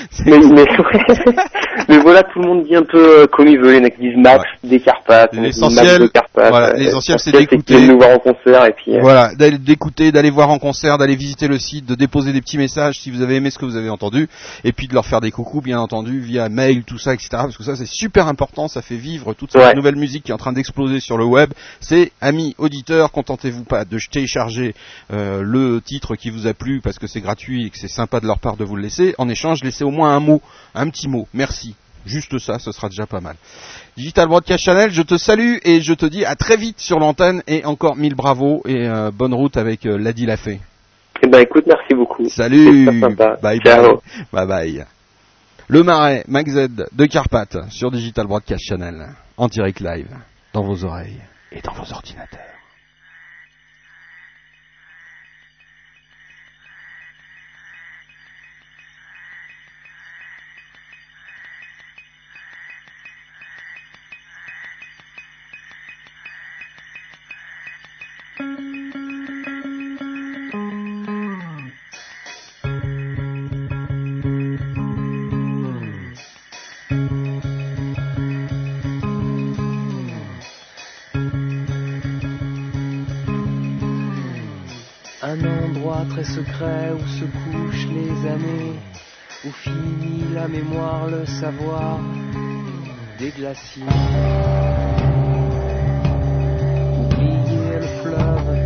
Mais voilà, tout le monde dit un peu comme il veut. Les mecs disent Max, des Carpates, L'essentiel, Max de Carpates. voilà, l'essentiel c'est d'écouter. C'est de nous voir en concert et puis. Voilà, d'écouter, d'aller voir en concert, d'aller visiter le site, de déposer des petits messages si vous avez aimé ce que vous avez entendu, et puis de leur faire des coucous, bien entendu, via mail, tout ça, etc. Parce que ça c'est super important, ça fait vivre toute cette nouvelle musique qui est en train d'exploser sur le web. C'est, amis auditeurs, contentez-vous pas de télécharger le titre qui vous a plu parce que c'est gratuit et que c'est sympa de leur part de vous le laisser. En échange, laissez au moins un petit mot. Merci. Juste ça, ce sera déjà pas mal. Digital Broadcast Channel, je te salue et je te dis à très vite sur l'antenne et encore 1000 bravos et bonne route avec Ladi Lafay. Eh ben écoute, merci beaucoup. Salut. C'est sympa. Bye Ciao. bye. Bye bye. Le Marais, Max Z de Carpath sur Digital Broadcast Channel en direct live dans vos oreilles et dans vos ordinateurs. Un endroit très secret où se couchent les années, où finit la mémoire, le savoir des glaciers. Oublier le fleuve,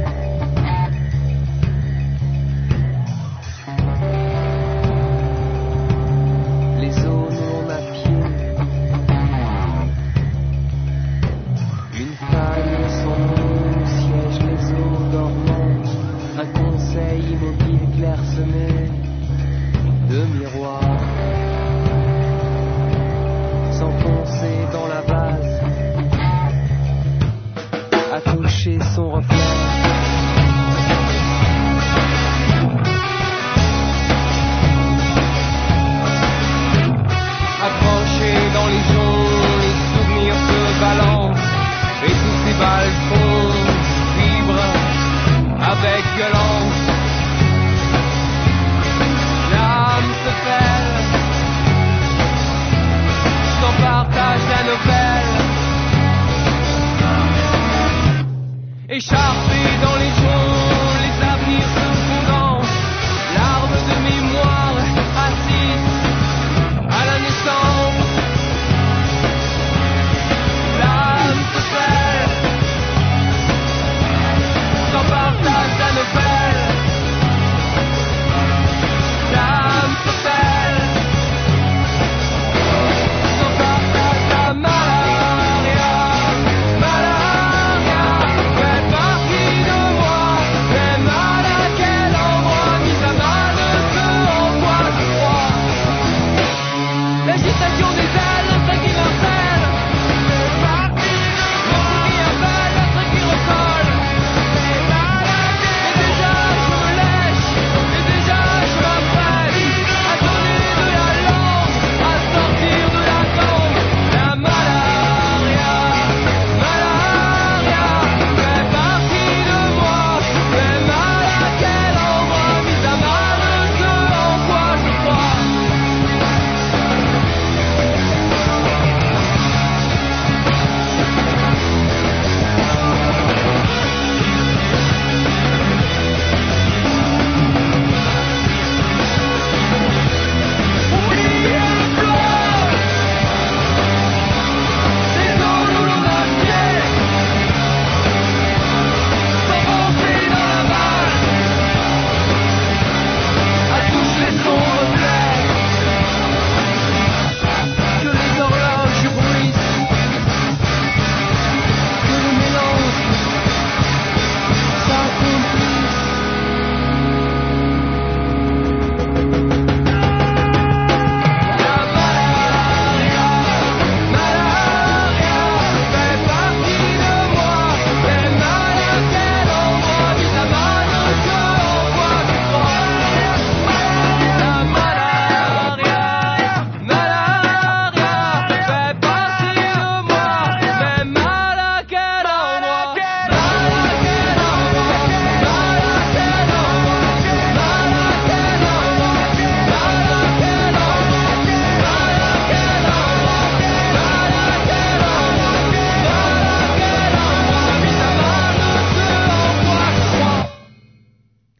les eaux non à pied, une faille sans nom où siègent les eaux dormantes. Un conseil immobile clairsemé de miroirs, s'enfoncer dans la vase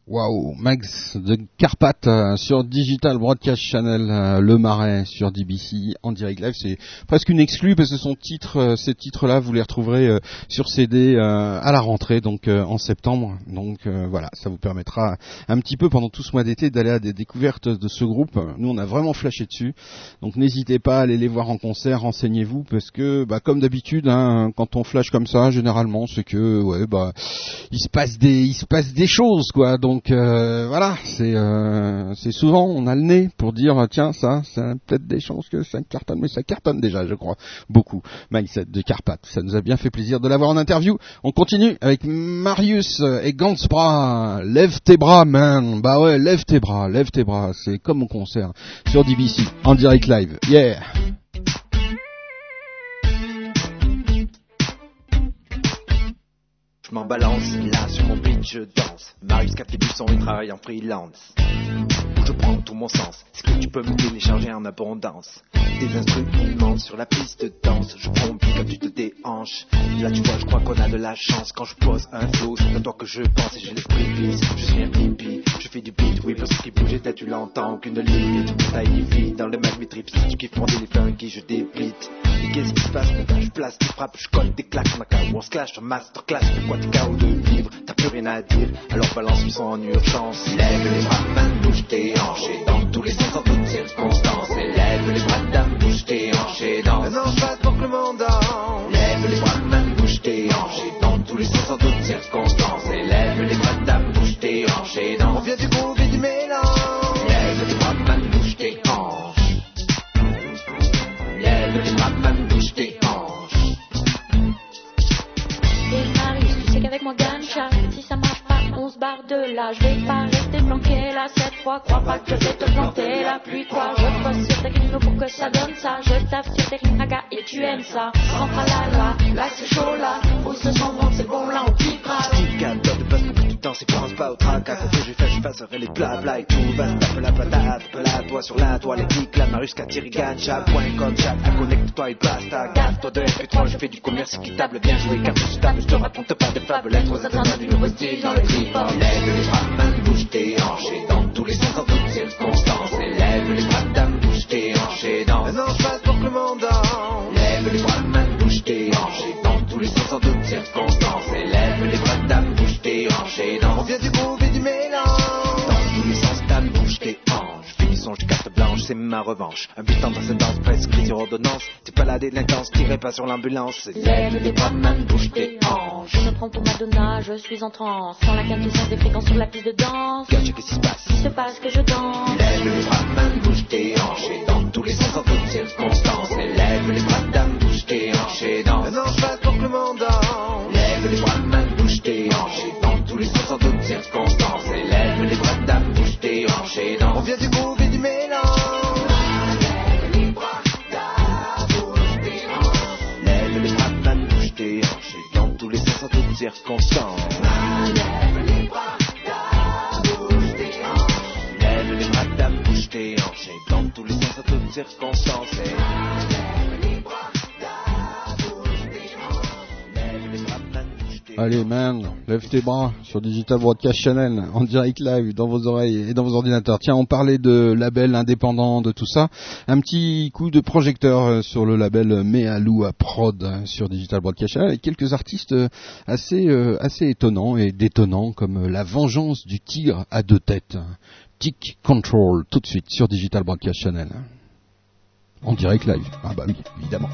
Waouh, Max de Carpath sur Digital Broadcast Channel, Le Marais sur DBC en direct live. C'est presque une exclue parce que ces titres-là, vous les retrouverez sur CD à la rentrée, donc en septembre. Donc voilà, ça vous permettra un petit peu pendant tout ce mois d'été d'aller à des découvertes de ce groupe. Nous, on a vraiment flashé dessus. Donc n'hésitez pas à aller les voir en concert, renseignez-vous parce que, comme d'habitude, hein, quand on flash comme ça, généralement, c'est que, il se passe des choses, quoi. Donc voilà, c'est souvent on a le nez pour dire tiens ça a peut-être des chances que ça cartonne, mais ça cartonne déjà, je crois beaucoup. Mindset de Carpath, ça nous a bien fait plaisir de l'avoir en interview. On continue avec Marius et Gansbra. Lève tes bras, man. Bah ouais, lève tes bras, c'est comme au concert sur DBC en direct live. Yeah. Je m'en balance, là sur mon beat je danse. Marius capte du son et travaille en freelance. Où je prends tout mon sens, c'est que tu peux me télécharger en abondance. Des instruments sur la piste de danse, je promets quand tu te déhanches. Là tu vois, je crois qu'on a de la chance. Quand je pose un flow, c'est à toi que je pense et j'ai l'esprit glisse. Je suis un hippie, je fais du beat, oui, parce qu'il bouge et tu l'entends, aucune limite. Ta vie dans le même trip, si tu kiffes mon les funky, je débite. Et qu'est-ce qui se passe, mon je place, tu frappes, je colle des claques, ma KO, on se clash, un masterclass, pourquoi t'es KO de vivre, t'as plus rien à dire, alors balance le son en urgence. Lève les bras, man, bouge tes hanches, et dans tous les sens, en toutes circonstances. Et lève les bras, dame, bouge tes hanches, et dans un passe pour que le monde danse. Lève les bras, man, bouge tes hanches, et dans tous les sens, en toutes circonstances. Et lève les bras, dame, bouge tes hanches, et dans on vient du groove et du mélange. Lève les bras, man, bouge tes hanches. Lève les bras, man, bouge tes hanches. Et Marius, tu sais qu'avec moi Gancha, si ça marche pas, on se barre de là. Je vais pas rester planqué là cette fois. Crois pas que je vais te planter la pluie quoi. Je bosse sur Techno pour que ça donne ça. Je tape sur Technaga et tu aimes ça. Rentre là, là c'est chaud là. Faut se s'en c'est bon là, on kiffera. Capteur de base pour que tu danses et pense pas au tracas. Quand je fais, je passerai les blabla et tout va se taper la patate. Pelade-toi sur la toile et clique la Marius Katirigancha.com. Chat, connecte-toi et basta. Gaffe-toi de MP3, je fais du commerce équitable. Bien joué, carte sur table, je te raconte pas de fables. Lettres aux attendants du nouveau style dans le hip-hop. Lève les bras, man, bouge tes hanches et dans tous les sens, en toutes circonstances. Et lève les bras, dame, bouge tes hanches et dans un ange passe pour que le monde danse. Lève les bras, man, bouge tes hanches et dans tous les sens, en toutes circonstances. Et lève les bras, dame, bouge tes hanches et dans on vient du groove et du mélange. Dans tous les sens, dame, bouge tes hanches. Finisson, je carte blanche, c'est ma revanche. Un but en précédence, presque sur ordonnance. T'es pas la délinquance, tirez pas sur l'ambulance. Lève les bras, man, bouge tes hanches. Je me prends pour Madonna, je suis en transe. Sans la quintessence des fréquences sur la piste de danse. Gâche, qu'est-ce qui se passe? Il se passe que je danse. Lève les bras, man, bouge tes hanches et dans tous les sens, en toutes circonstances. Et lève les bras, dame, bouge tes hanches et dans un ange passe pour que le monde danse. Lève les bras, man, bouge tes hanches et dans tous les sens, en toutes circonstances. Et lève les bras, dame, bouge tes hanches et dans on vient du groove et du mélange. Lève les bras, dame, bouge tes hanches. Lève les bras, man, bouge tes hanches et dans tous les sens, en toutes circonstances. Lève les bras, dame, bouge tes hanches. Lève les bras, dame, bouge tes hanches et dans tous les sens, en toutes circonstances. Lève les bras, dame, bouge tes hanches. Lève les bras, man, bouge tes hanches. Allez man, lève tes bras sur Digital Broadcast Channel en direct live dans vos oreilles et dans vos ordinateurs. Tiens, on parlait de label indépendant, de tout ça. Un petit coup de projecteur sur le label Mealoua Prod sur Digital Broadcast Channel avec quelques artistes assez étonnants et détonnants comme La Vengeance du Tigre à deux têtes. Tick Control tout de suite sur Digital Broadcast Channel. En direct live. Ah bah oui, évidemment.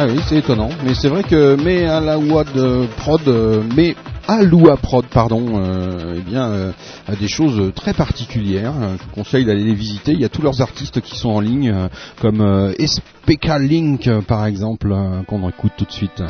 Ah oui, c'est étonnant, mais c'est vrai que Aloua Prod, eh bien, a des choses très particulières. Je vous conseille d'aller les visiter. Il y a tous leurs artistes qui sont en ligne, comme SPK Link, par exemple, qu'on écoute tout de suite.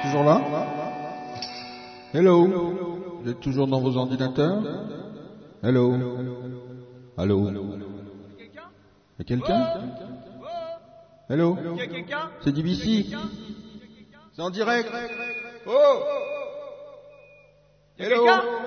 Toujours là? Hello? Vous êtes toujours dans vos ordinateurs? Hello? Allô? Il y a quelqu'un? Hello? C'est DBC? C'est en direct? Oh! Hello?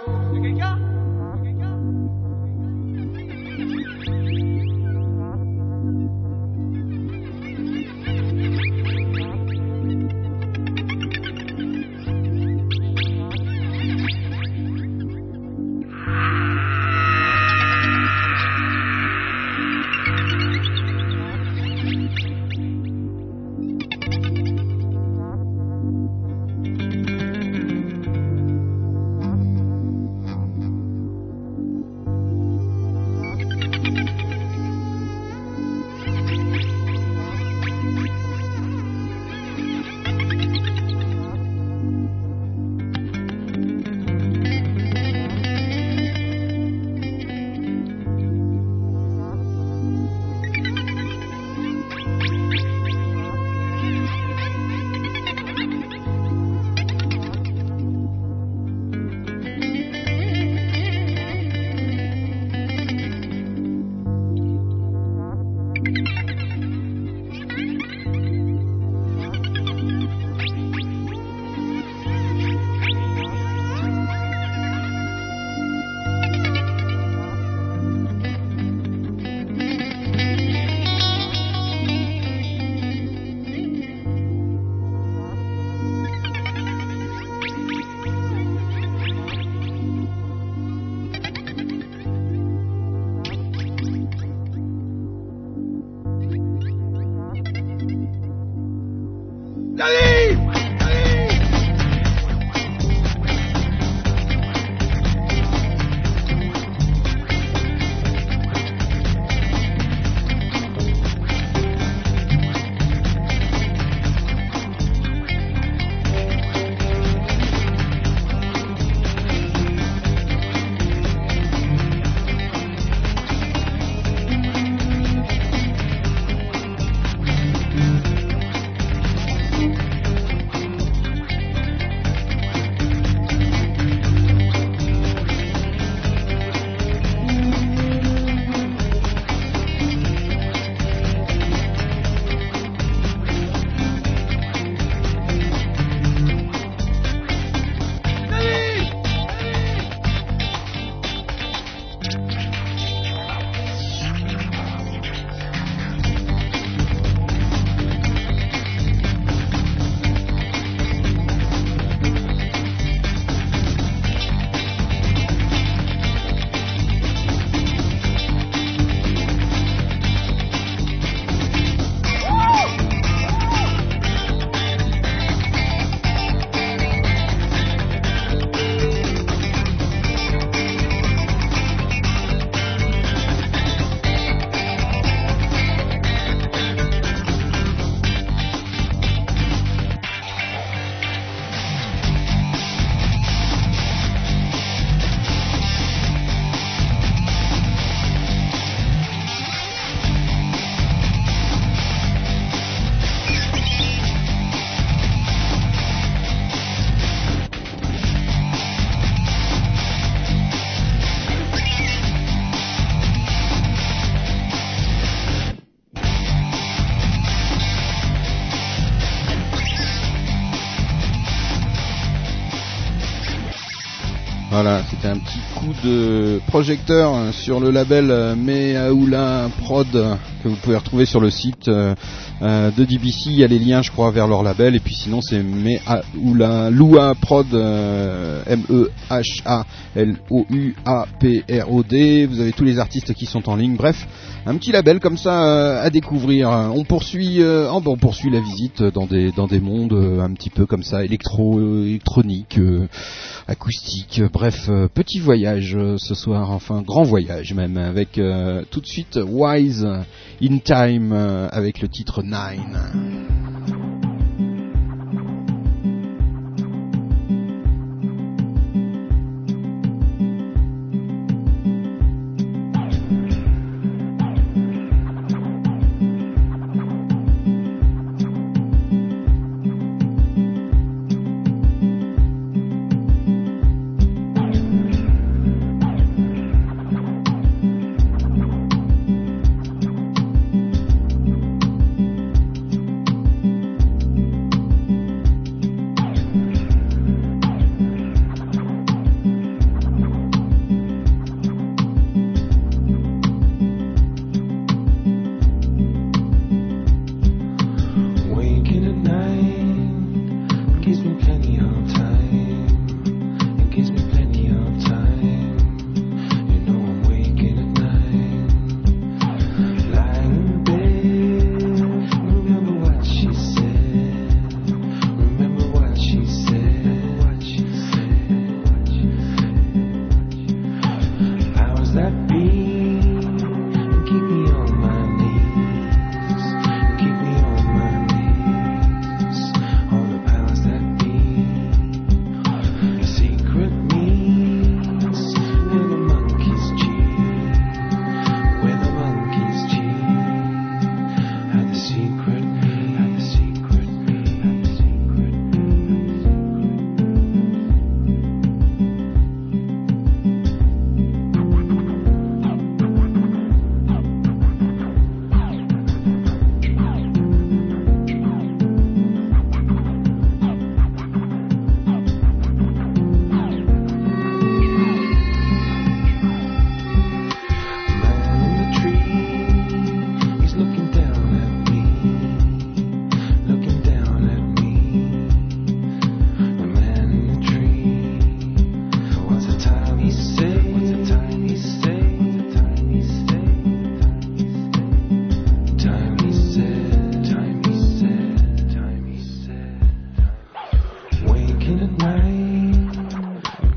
Voilà, c'était un petit coup de projecteur sur le label Meaoula Prod que vous pouvez retrouver sur le site de DBC. Il y a les liens, je crois, vers leur label. Et puis sinon, c'est Meaoula Prod, MEHALOUAPROD. Vous avez tous les artistes qui sont en ligne. Bref, un petit label comme ça à découvrir. On poursuit la visite dans des mondes un petit peu comme ça, électronique, acoustique. Bref, petit voyage ce soir, enfin grand voyage même, avec tout de suite Wise in Time avec le titre 9.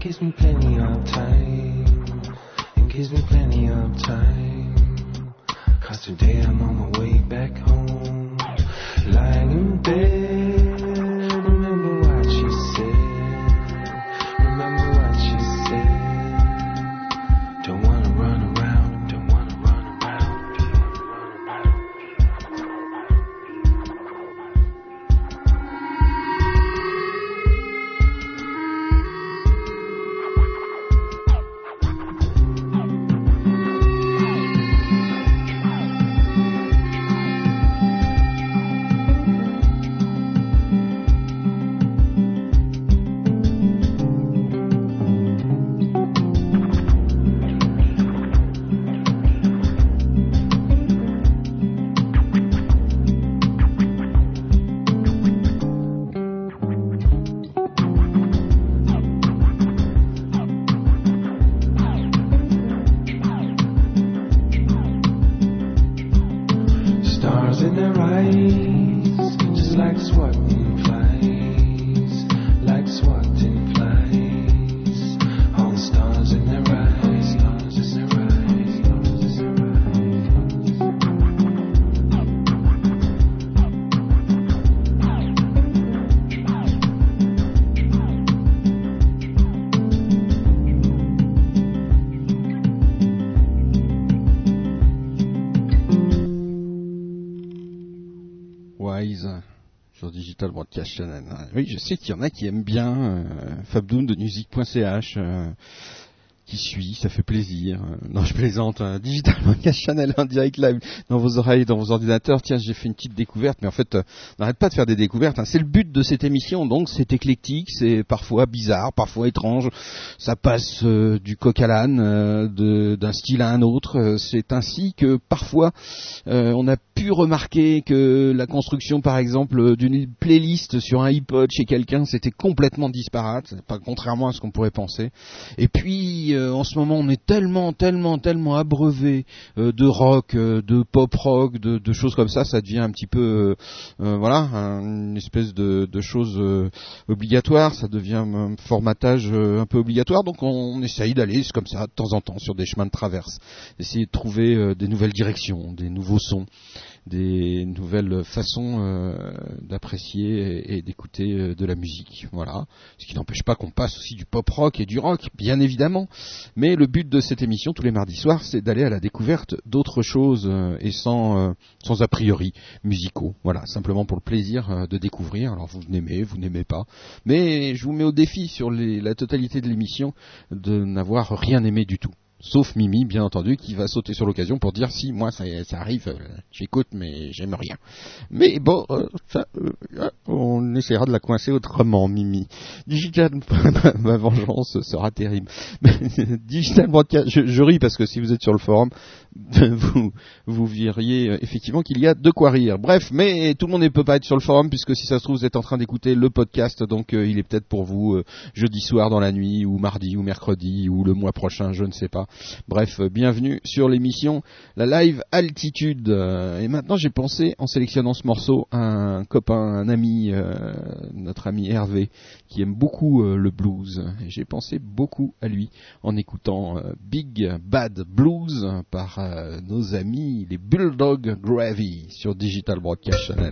gives me plenty of time. It gives me plenty of time. 'Cause today I'm on my way back home. Lying in bed, remember what she said. Remember what she said. Don't wanna run around, don't wanna run around, don't wanna run around. Stars in their eyes, just like swatting flies, like swatting flies. All the stars in their eyes, stars in their eyes, stars in their Wise sur Digital Broadcast Channel. Oui, je sais qu'il y en a qui aiment bien Fabdoun de musique.ch qui suit, ça fait plaisir. Non, je plaisante. Digital Broadcast Channel en direct live dans vos oreilles, dans vos ordinateurs. Tiens, j'ai fait une petite découverte, mais en fait, on n'arrête pas de faire des découvertes. C'est le but de cette émission, donc c'est éclectique, c'est parfois bizarre, parfois étrange. Ça passe du coq à l'âne, d'un style à un autre. C'est ainsi que parfois, on a pu remarquer que la construction, par exemple, d'une playlist sur un iPod chez quelqu'un, c'était complètement disparate, pas contrairement à ce qu'on pourrait penser. Et puis en ce moment, on est tellement abreuvé de rock, de pop rock, de choses comme ça devient un petit peu, une espèce de chose obligatoire. Ça devient un formatage un peu obligatoire. Donc on essaye d'aller comme ça de temps en temps sur des chemins de traverse, d'essayer de trouver des nouvelles directions, des nouveaux sons, des nouvelles façons d'apprécier et d'écouter de la musique. Voilà. Ce qui n'empêche pas qu'on passe aussi du pop rock et du rock, bien évidemment. Mais le but de cette émission tous les mardis soirs, c'est d'aller à la découverte d'autres choses et sans a priori musicaux. Voilà, simplement pour le plaisir de découvrir. Alors vous n'aimez pas. Mais je vous mets au défi sur la totalité de l'émission de n'avoir rien aimé du tout. Sauf Mimi, bien entendu, qui va sauter sur l'occasion pour dire si moi ça arrive, j'écoute mais j'aime rien. Mais bon, on essaiera de la coincer autrement, Mimi. Digital, ma vengeance sera terrible. Digital Broadcast, je ris parce que si vous êtes sur le forum, vous verriez effectivement qu'il y a de quoi rire. Bref, mais tout le monde ne peut pas être sur le forum puisque si ça se trouve vous êtes en train d'écouter le podcast, donc il est peut-être pour vous jeudi soir dans la nuit ou mardi ou mercredi ou le mois prochain, je ne sais pas. Bref, bienvenue sur l'émission La Live Altitude. Et maintenant j'ai pensé, en sélectionnant ce morceau, un copain, un ami, notre ami Hervé, qui aime beaucoup le blues. Et j'ai pensé beaucoup à lui en écoutant Big Bad Blues par nos amis les Bulldog Gravy sur Digital Broadcast Channel.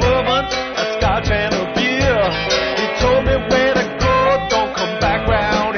Scotch and a beer. He told me where to go, don't come back round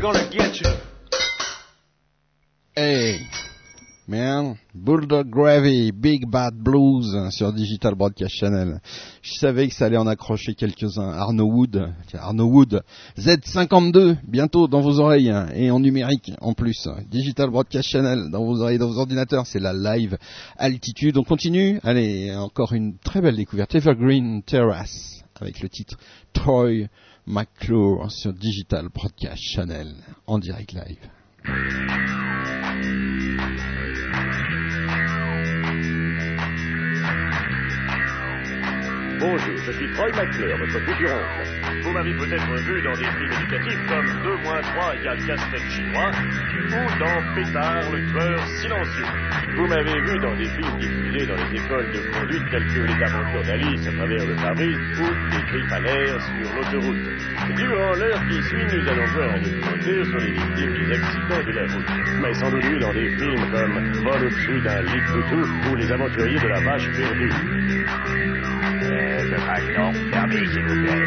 gonna get you. Hey, man, Bulldog Gravy, Big Bad Blues sur Digital Broadcast Channel. Je savais que ça allait en accrocher quelques-uns. Arnaud Wood, Z52, bientôt dans vos oreilles et en numérique en plus. Digital Broadcast Channel dans vos oreilles, dans vos ordinateurs, c'est la live altitude. On continue. Allez, encore une très belle découverte. Evergreen Terrace avec le titre Troy McClure sur Digital Broadcast Channel en direct live. Bonjour, je suis Troy McClure, votre futur oncle. Vous m'avez peut-être vu dans des films éducatifs comme 2-3 égale casse-tête chinois ou dans Pétard, le tueur silencieux. Vous m'avez vu dans des films diffusés dans les écoles de conduite tels que Les aventures d'Alice à travers le Paris ou Les griffes à l'air sur l'autoroute. Durant l'heure qui suit, nous allons voir un documentaire sur les victimes des accidents de la route. Mais sans doute dans des films comme Vol au-dessus d'un lit de toutou ou Les aventuriers de la vache perdue. Je craque non, fermez s'il vous plaît.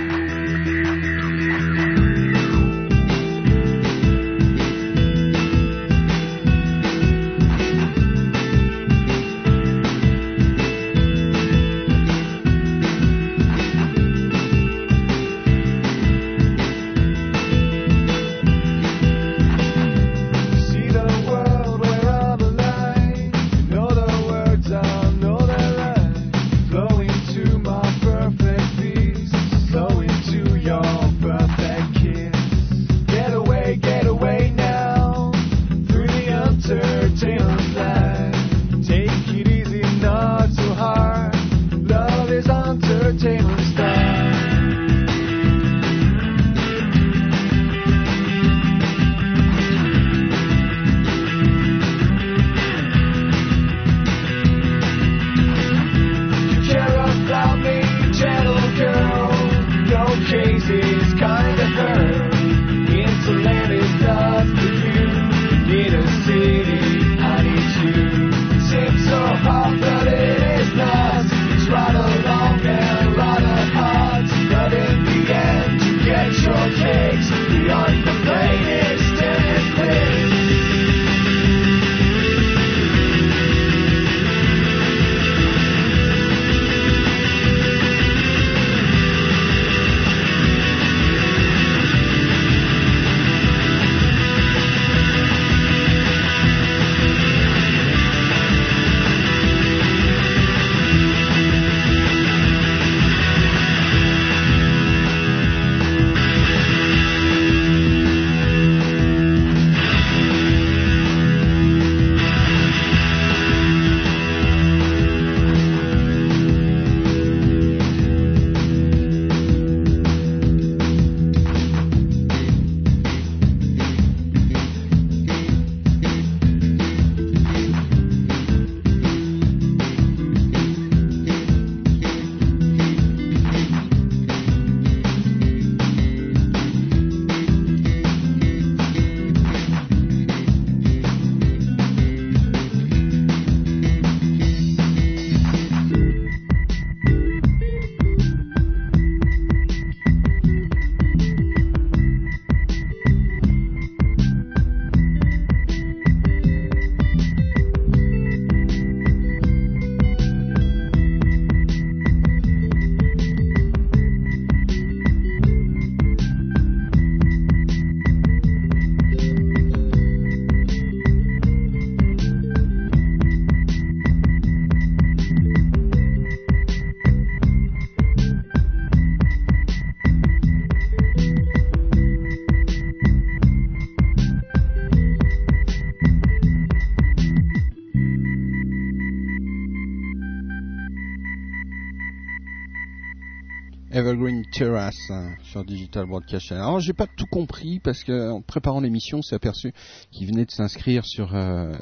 Evergreen Terrace sur Digital Broadcast Channel. Alors j'ai pas tout compris parce que en préparant l'émission, on s'est aperçu qu'il venait de s'inscrire sur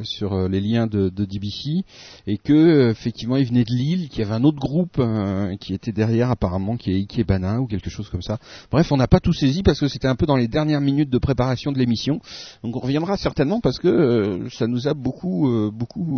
les liens de DBC et que effectivement il venait de Lille, qu'il y avait un autre groupe qui était derrière apparemment, qui est Ikebana ou quelque chose comme ça. Bref, on n'a pas tout saisi parce que c'était un peu dans les dernières minutes de préparation de l'émission. Donc on reviendra certainement parce que ça nous a beaucoup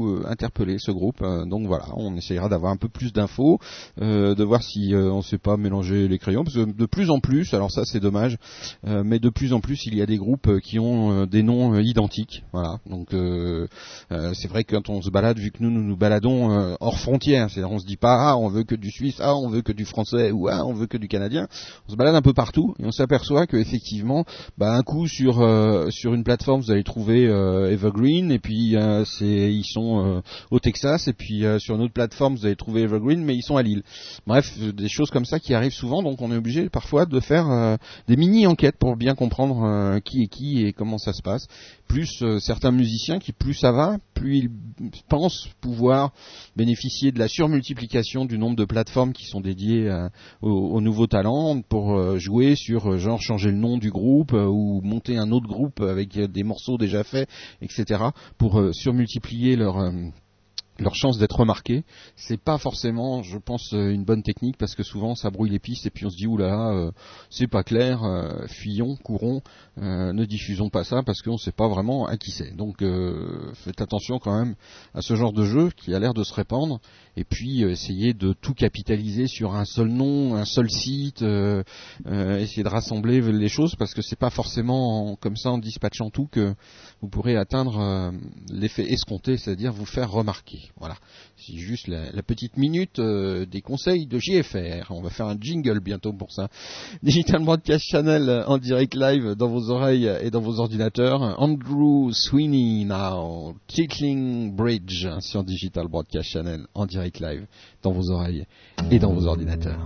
interpellé ce groupe. Donc voilà, on essayera d'avoir un peu plus d'infos, de voir si on ne s'est pas mélangé mélanger les crayons, parce que de plus en plus, alors ça c'est dommage, mais de plus en plus il y a des groupes qui ont des noms identiques, voilà. Donc c'est vrai que quand on se balade, vu que nous baladons hors frontières, c'est-à-dire on se dit pas on veut que du suisse, on veut que du français, ou on veut que du canadien, on se balade un peu partout et on s'aperçoit que effectivement, un coup sur une plateforme vous allez trouver Evergreen, et puis ils sont au Texas, et puis sur une autre plateforme vous allez trouver Evergreen, mais ils sont à Lille. Bref, des choses comme ça qui arrivent souvent, donc on est obligé parfois de faire des mini-enquêtes pour bien comprendre qui est qui et comment ça se passe. Plus certains musiciens qui, plus ça va, plus ils pensent pouvoir bénéficier de la surmultiplication du nombre de plateformes qui sont dédiées aux nouveaux talents pour jouer sur genre changer le nom du groupe ou monter un autre groupe avec des morceaux déjà faits, etc. pour surmultiplier leur chance d'être remarqué. C'est pas forcément, je pense, une bonne technique, parce que souvent ça brouille les pistes et puis on se dit oulala, c'est pas clair, fuyons, courons, ne diffusons pas ça parce qu'on sait pas vraiment à qui c'est. Donc faites attention quand même à ce genre de jeu qui a l'air de se répandre, et puis essayez de tout capitaliser sur un seul nom, un seul site, essayez de rassembler les choses, parce que c'est pas forcément comme ça en dispatchant tout que vous pourrez atteindre l'effet escompté, c'est-à-dire vous faire remarquer. Voilà, c'est juste la petite minute des conseils de JFR. On va faire un jingle bientôt pour ça. Digital Broadcast Channel en direct live dans vos oreilles et dans vos ordinateurs. Andrew Sweeney now, Tickling Bridge sur Digital Broadcast Channel en direct live dans vos oreilles et dans vos ordinateurs.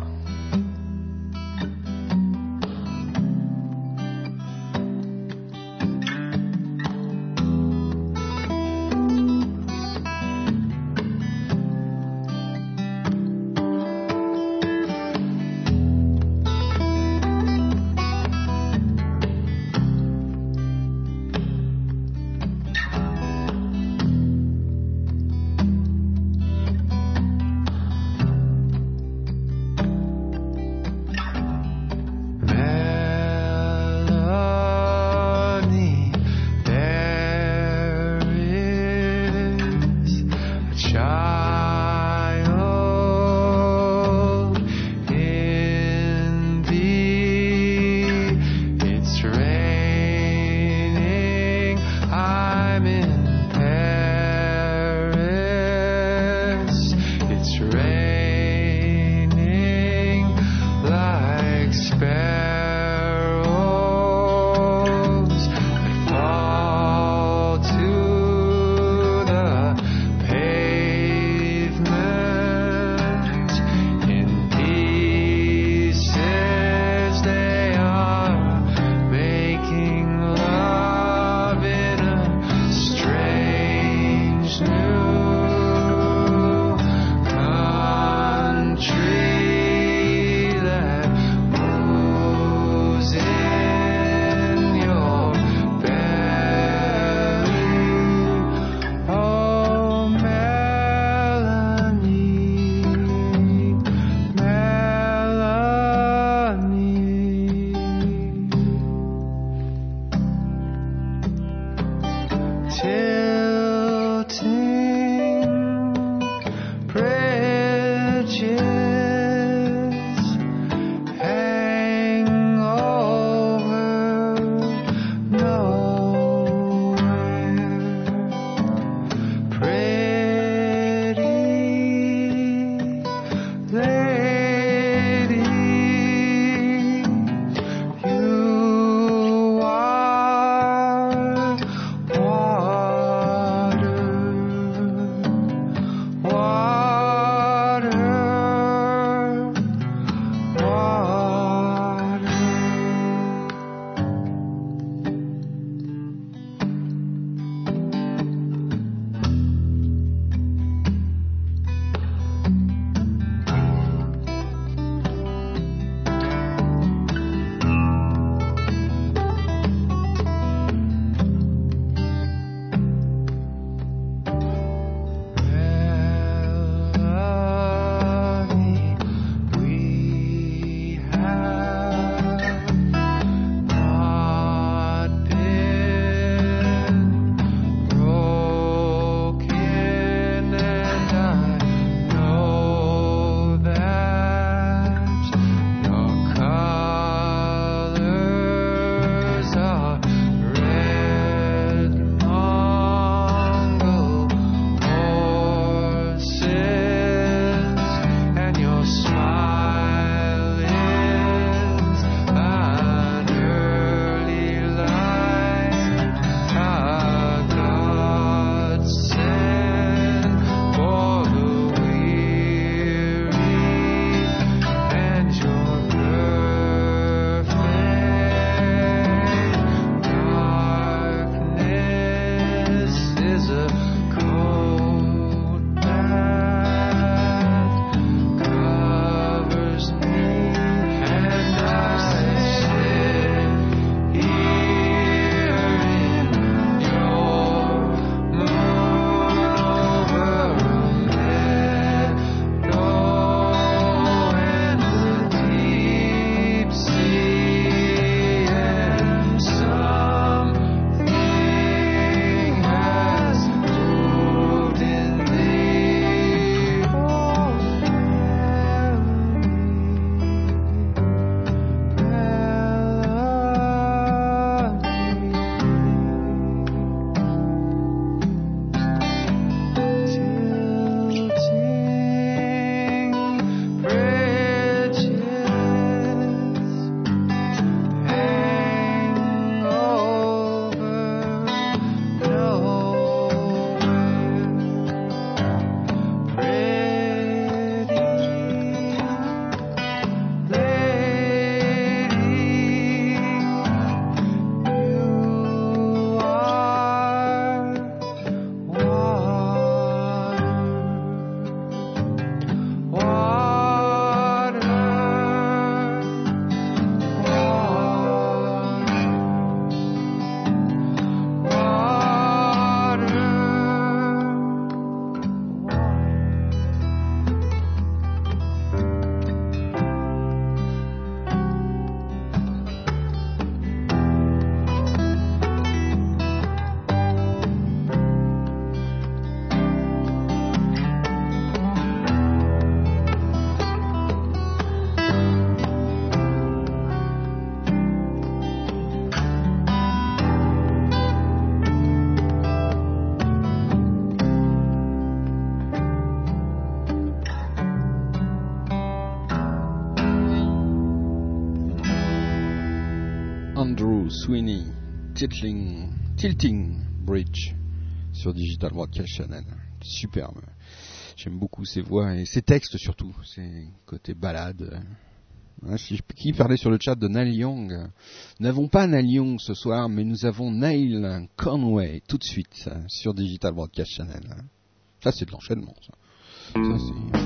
Andrew Sweeney, Tilting Bridge sur Digital Broadcast Channel. Superbe. J'aime beaucoup ses voix et ses textes surtout. Ses côtés balades. Qui parlait sur le chat de Neil Young. Nous n'avons pas Neil Young ce soir, mais nous avons Neil Conway tout de suite sur Digital Broadcast Channel. Ça c'est de l'enchaînement. Ça c'est...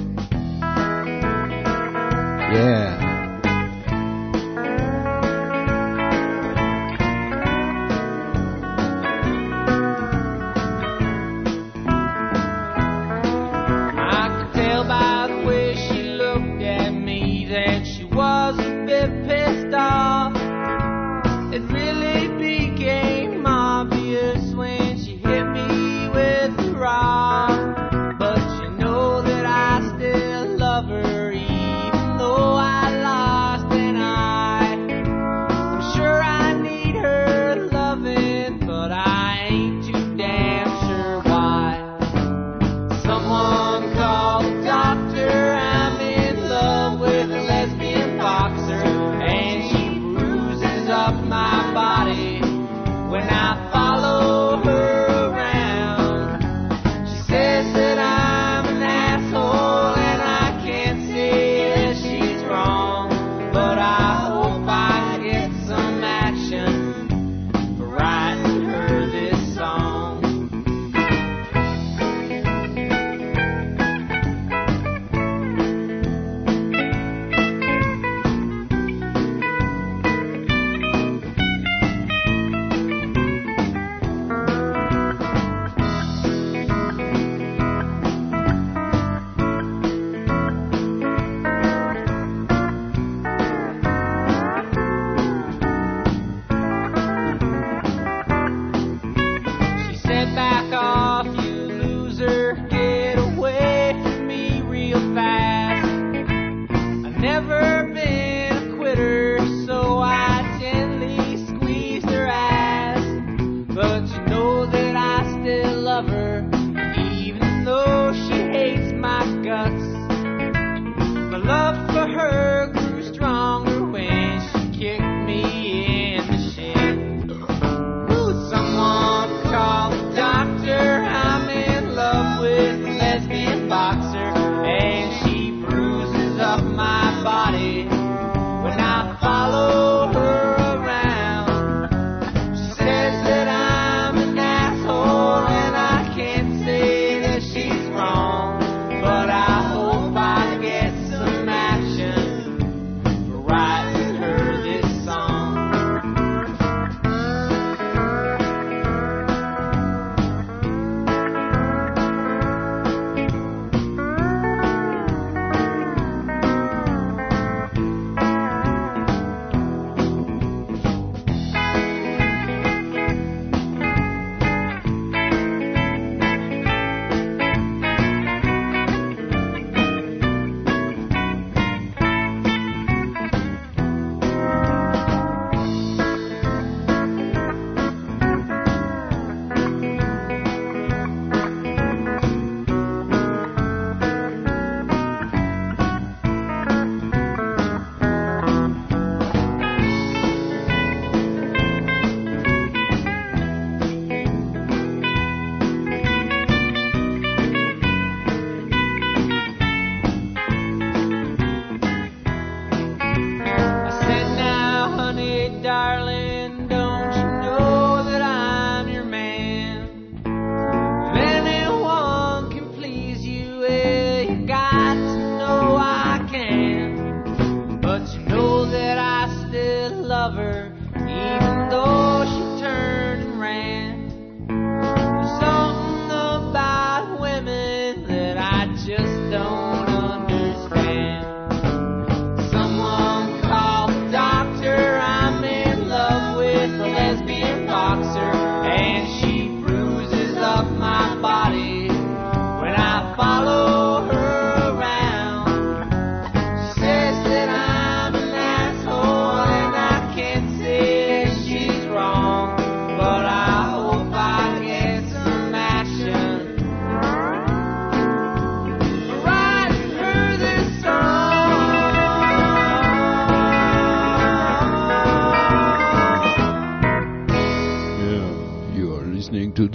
Yeah. Was a bit pissed off. It really became obvious when she hit me with the rock. But you know that I still love her, even though I lost an eye. I'm sure I need her loving, but I ain't too damn sure why. Someone call the doctor. I'm in love with a lesbian boxer, and she bruises up my body when I follow her around. She says that I'm an asshole and I can't say that she's wrong, but I hope I get some action for writing her this song. Back off, you loser, get away from me real fast. I've never been a quitter, so I gently squeezed her ass. But you know that I still love her, even though she hates my guts. My love for her grew stronger when she kicked me in the shin. Ooh, someone call the doctor. I'm in love with a lesbian boxer, and she bruises up my body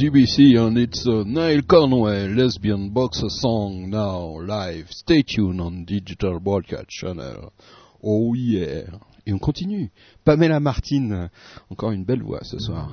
DBC and it's Niall Conway, Lesbian Boxer Song, now live. Stay tuned on Digital Broadcast Channel. Oh yeah. Et on continue. Pamela Martin, encore une belle voix ce soir.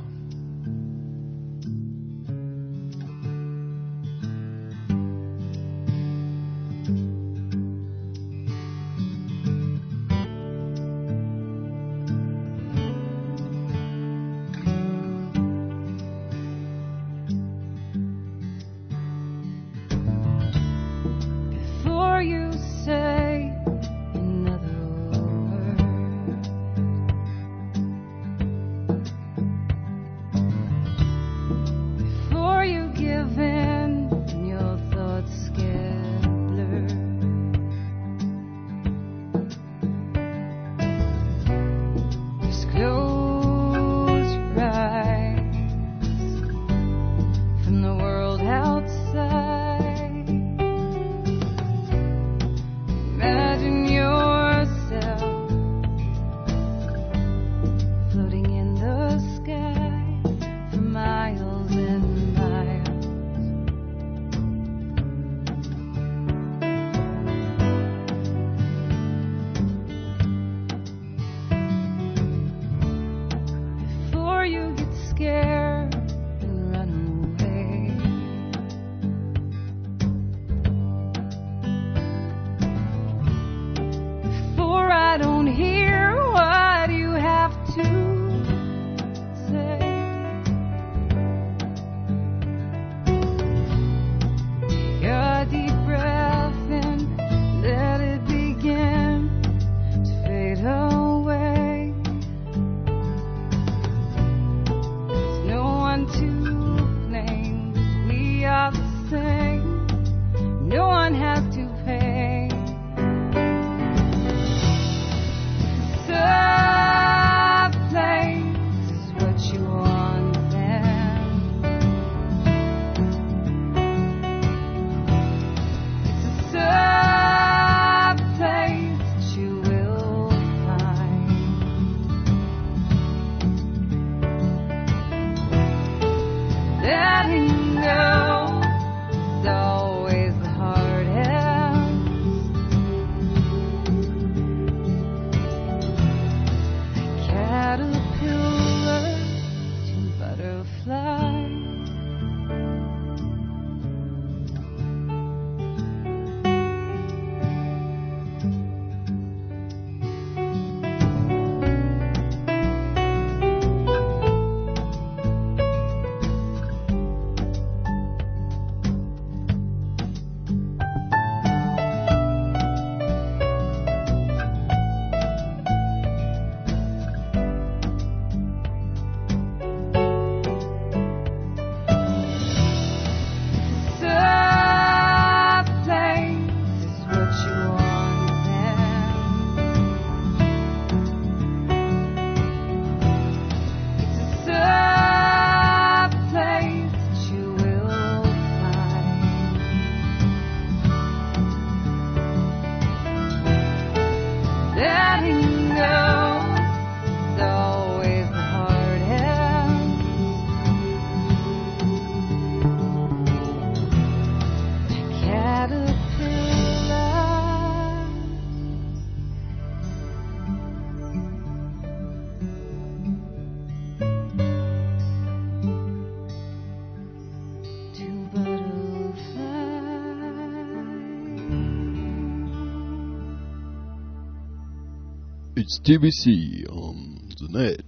It's TBC on the net.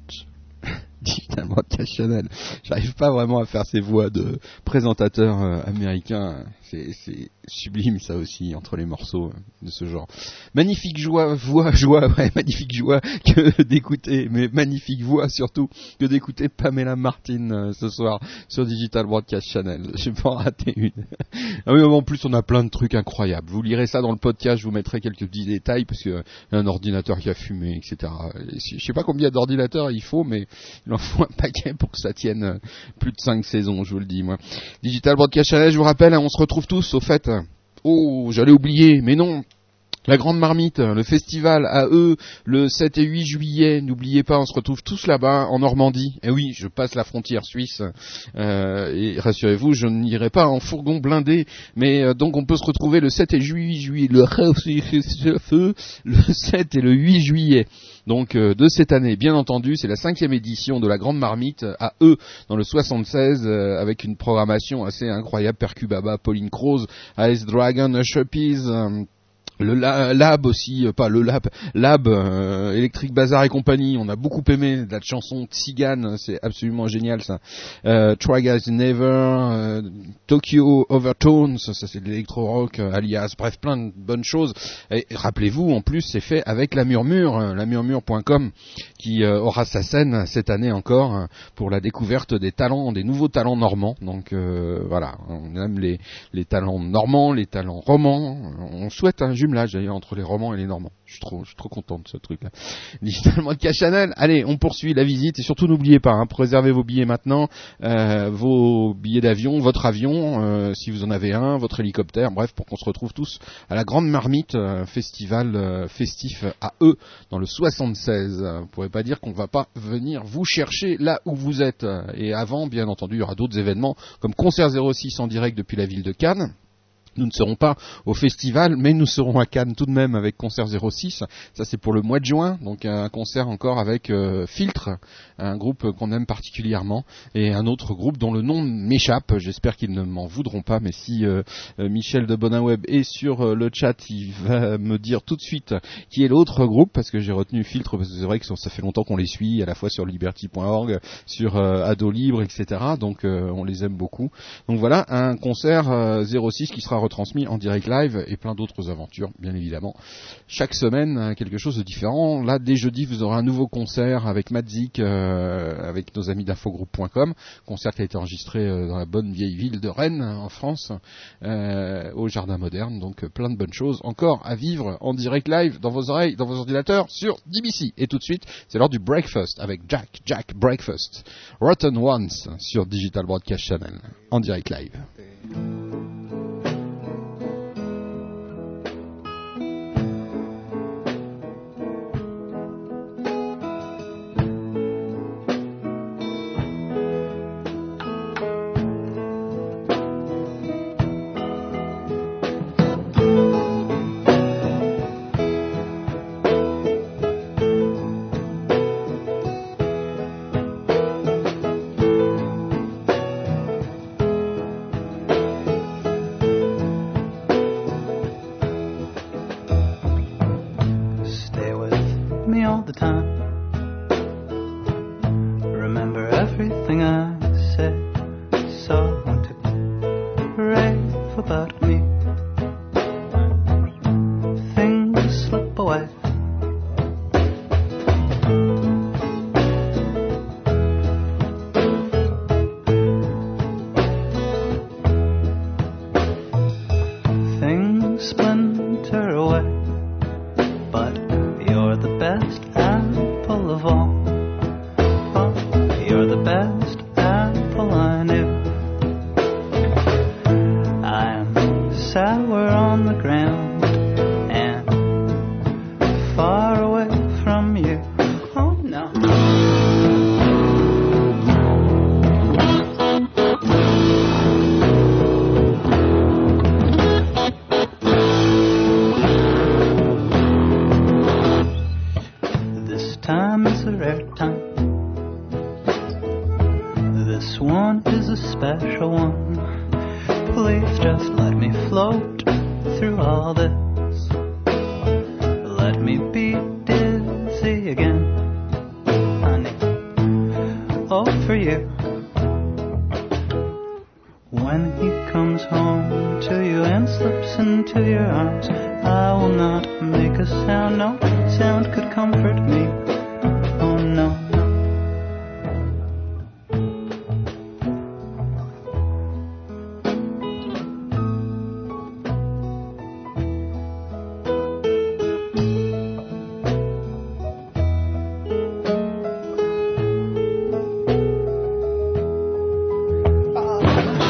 Digital Broadcast Channel. J'arrive pas vraiment à faire ces voix de présentateurs américains. C'est sublime ça aussi entre les morceaux de ce genre. Magnifique joie que d'écouter, mais magnifique voix surtout que d'écouter Pamela Martin ce soir sur Digital Broadcast Channel. J'ai pas en raté une. Ah oui, en plus on a plein de trucs incroyables. Vous lirez ça dans le podcast, je vous mettrai quelques petits détails parce que y a un ordinateur qui a fumé, etc. Je sais pas combien d'ordinateurs il faut, mais il en faut un paquet pour que ça tienne plus de 5 saisons, je vous le dis moi. Digital Broadcast Channel, je vous rappelle, on se retrouve tous au fait. Oh, j'allais oublier, mais non. La Grande Marmite, le festival à eux, le 7 et 8 juillet, n'oubliez pas, on se retrouve tous là-bas en Normandie. Et oui, je passe la frontière suisse, et rassurez-vous, je n'irai pas en fourgon blindé, mais donc on peut se retrouver le 7 et 8 juillet, le 7 et le 8 juillet. Donc de cette année, bien entendu, c'est la 5e édition de la Grande Marmite à eux dans le 76, avec une programmation assez incroyable, Percu Baba, Pauline Croze, Ice Dragon, Usher Peas, le Lab aussi, pas le Lab, Electric Bazar et compagnie, on a beaucoup aimé la chanson Tzigane, c'est absolument génial ça. Try Guys Never, Tokyo Overtones, ça c'est de l'électro-rock, alias, bref, plein de bonnes choses. Et rappelez-vous, en plus, c'est fait avec la Murmure.com, qui aura sa scène cette année encore pour la découverte des talents, des nouveaux talents normands. Donc voilà, on aime les talents normands, les talents romans. On souhaite un jumelage d'ailleurs entre les romans et les normands. Je suis trop content de ce truc-là. Digital Broadcast Channel. Allez, on poursuit la visite et surtout n'oubliez pas, préservez vos billets maintenant, vos billets d'avion, votre avion, si vous en avez un, votre hélicoptère, bref, pour qu'on se retrouve tous à la Grande Marmite, festival festif à eux dans le 76. Vous pourrez pas dire qu'on va pas venir vous chercher là où vous êtes. Et avant, bien entendu, il y aura d'autres événements comme Concert 06 en direct depuis la ville de Cannes. Nous ne serons pas au festival, mais nous serons à Cannes tout de même avec Concert 06. Ça, c'est pour le mois de juin, donc un concert encore avec Filtre, un groupe qu'on aime particulièrement, et un autre groupe dont le nom m'échappe. J'espère qu'ils ne m'en voudront pas, mais si Michel de Bonaweb est sur le chat, il va me dire tout de suite qui est l'autre groupe, parce que j'ai retenu Filtre, parce que c'est vrai que ça fait longtemps qu'on les suit, à la fois sur liberty.org, sur Ado Libre, etc. Donc on les aime beaucoup. Donc voilà, un concert 06 qui sera retransmis en direct live et plein d'autres aventures, bien évidemment. Chaque semaine, quelque chose de différent. Là, dès jeudi, vous aurez un nouveau concert avec Madzik, avec nos amis d'infogroup.com. Concert qui a été enregistré dans la bonne vieille ville de Rennes, en France, au Jardin Moderne. Donc, plein de bonnes choses encore à vivre en direct live, dans vos oreilles, dans vos ordinateurs, sur DBC. Et tout de suite, c'est l'heure du Breakfast avec Jack Breakfast. Rotten Ones sur Digital Broadcast Channel, en direct live.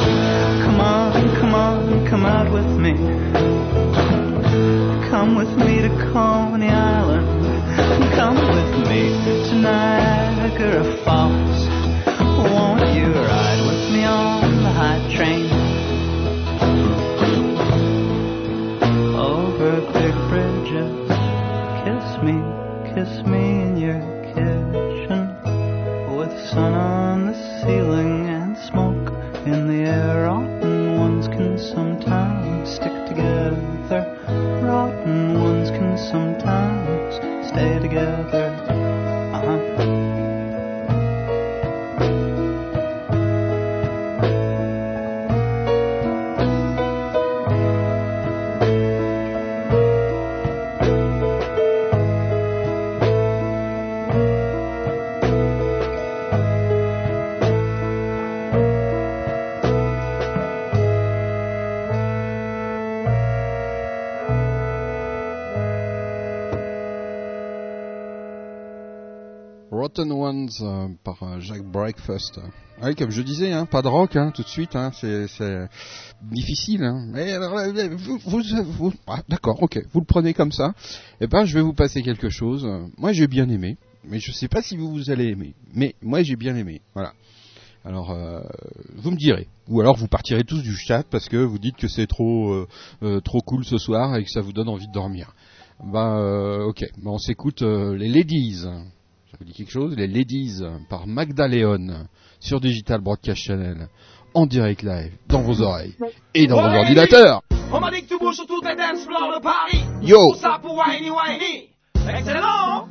Come with me Rotten Ones par Jack Breakfast. Oui, comme je disais, hein, pas de rock tout de suite, c'est difficile. Mais alors, d'accord, ok, vous le prenez comme ça. Eh ben, je vais vous passer quelque chose. Moi, j'ai bien aimé, mais je sais pas si vous allez aimer. Mais moi, j'ai bien aimé. Voilà. Alors, vous me direz. Ou alors, vous partirez tous du chat parce que vous dites que c'est trop cool ce soir et que ça vous donne envie de dormir. Ok. On s'écoute les Ladies. Ça vous dit quelque chose? Les Ladies par Magda Leon sur Digital Broadcast Channel en direct live dans vos oreilles et dans vos ordinateurs. On m'a dit que tu bouges sur toutes les dance floors de Paris. Yo. Tout ça pour whiny whiny. Excellent.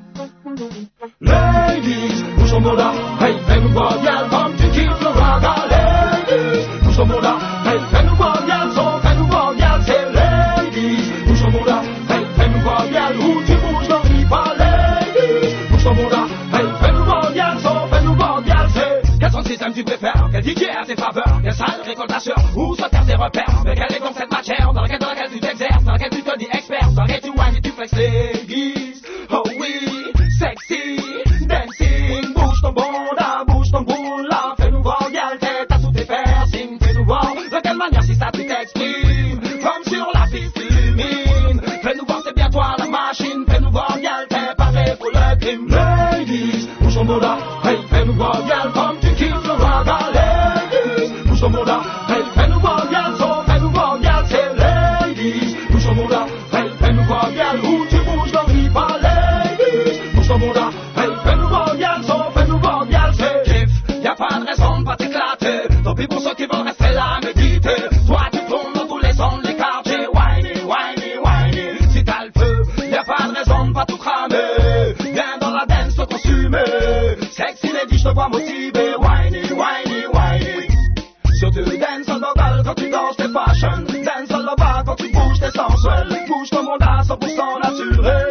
Ladies, bouge ton là. Hey, fais-nous voir, viens, comme tu kiffes le raga. Ladies, bouge ton là. Hey, fais-nous voir, viens, fais-nous voir, viens, c'est ladies. Bouge ton là. Hey, fais-nous voir, viens, où tu bouges dans l'IPA. Ladies, bouge ton là. Hey, fais-nous voir, viens, fais-nous voir, viens, c'est... Quel son système tu préfères? Quel DJ a tes faveurs? Quelle salle récolte ta sueur? Où se terre tes repères? Mais quelle est donc cette matière dans laquelle tu t'exerces? Dans laquelle tu te dis expert? Dans laquelle tu whines et tu flexes? Ladies, oh oui, sexy, dancing. Bouge ton bon là. Fais-nous voir, y'a le tête à sous tes piercings. Fais-nous voir de quelle manière si ça tu t'exprimes. Comme sur la piste illumine. Fais-nous voir, c'est bien toi la machine. Fais-nous voir, y'a le tête pareil pour le crime. Ladies, bouge ton bon là. Hey, fais-nous voir, y'a le comme tu kiffes le raga. Ladies, bouge ton bon là. Hey, fais-nous voir, y'a le son. Fais-nous voir, y'a le c'est ladies. Bouge ton bon là. Hey, fais-nous voir, y'a le où tu bouges dans l'IPA. Ladies, bouge ton bon là. Hey, fais-nous voir, y'a le son. Fais-nous voir, y'a le c'est kiff. Y'a pas de raison de pas t'éclater. Tant pis pour ceux qui veulent rester là méditer. Toi tu tournes dans tous les sons de les quartiers. Whiny, whiny, whiny. Si t'as le feu, y'a pas de raison de pas tout cramer. Viens dans la dance te consumer. Sexy lady, je te vois motivé. Whiny, whiny, whiny. Sur du dance en local quand tu danses t'es fashion. Dance en là-bas quand tu bouges t'es sensuel. Bouge ton monde à 100% naturel.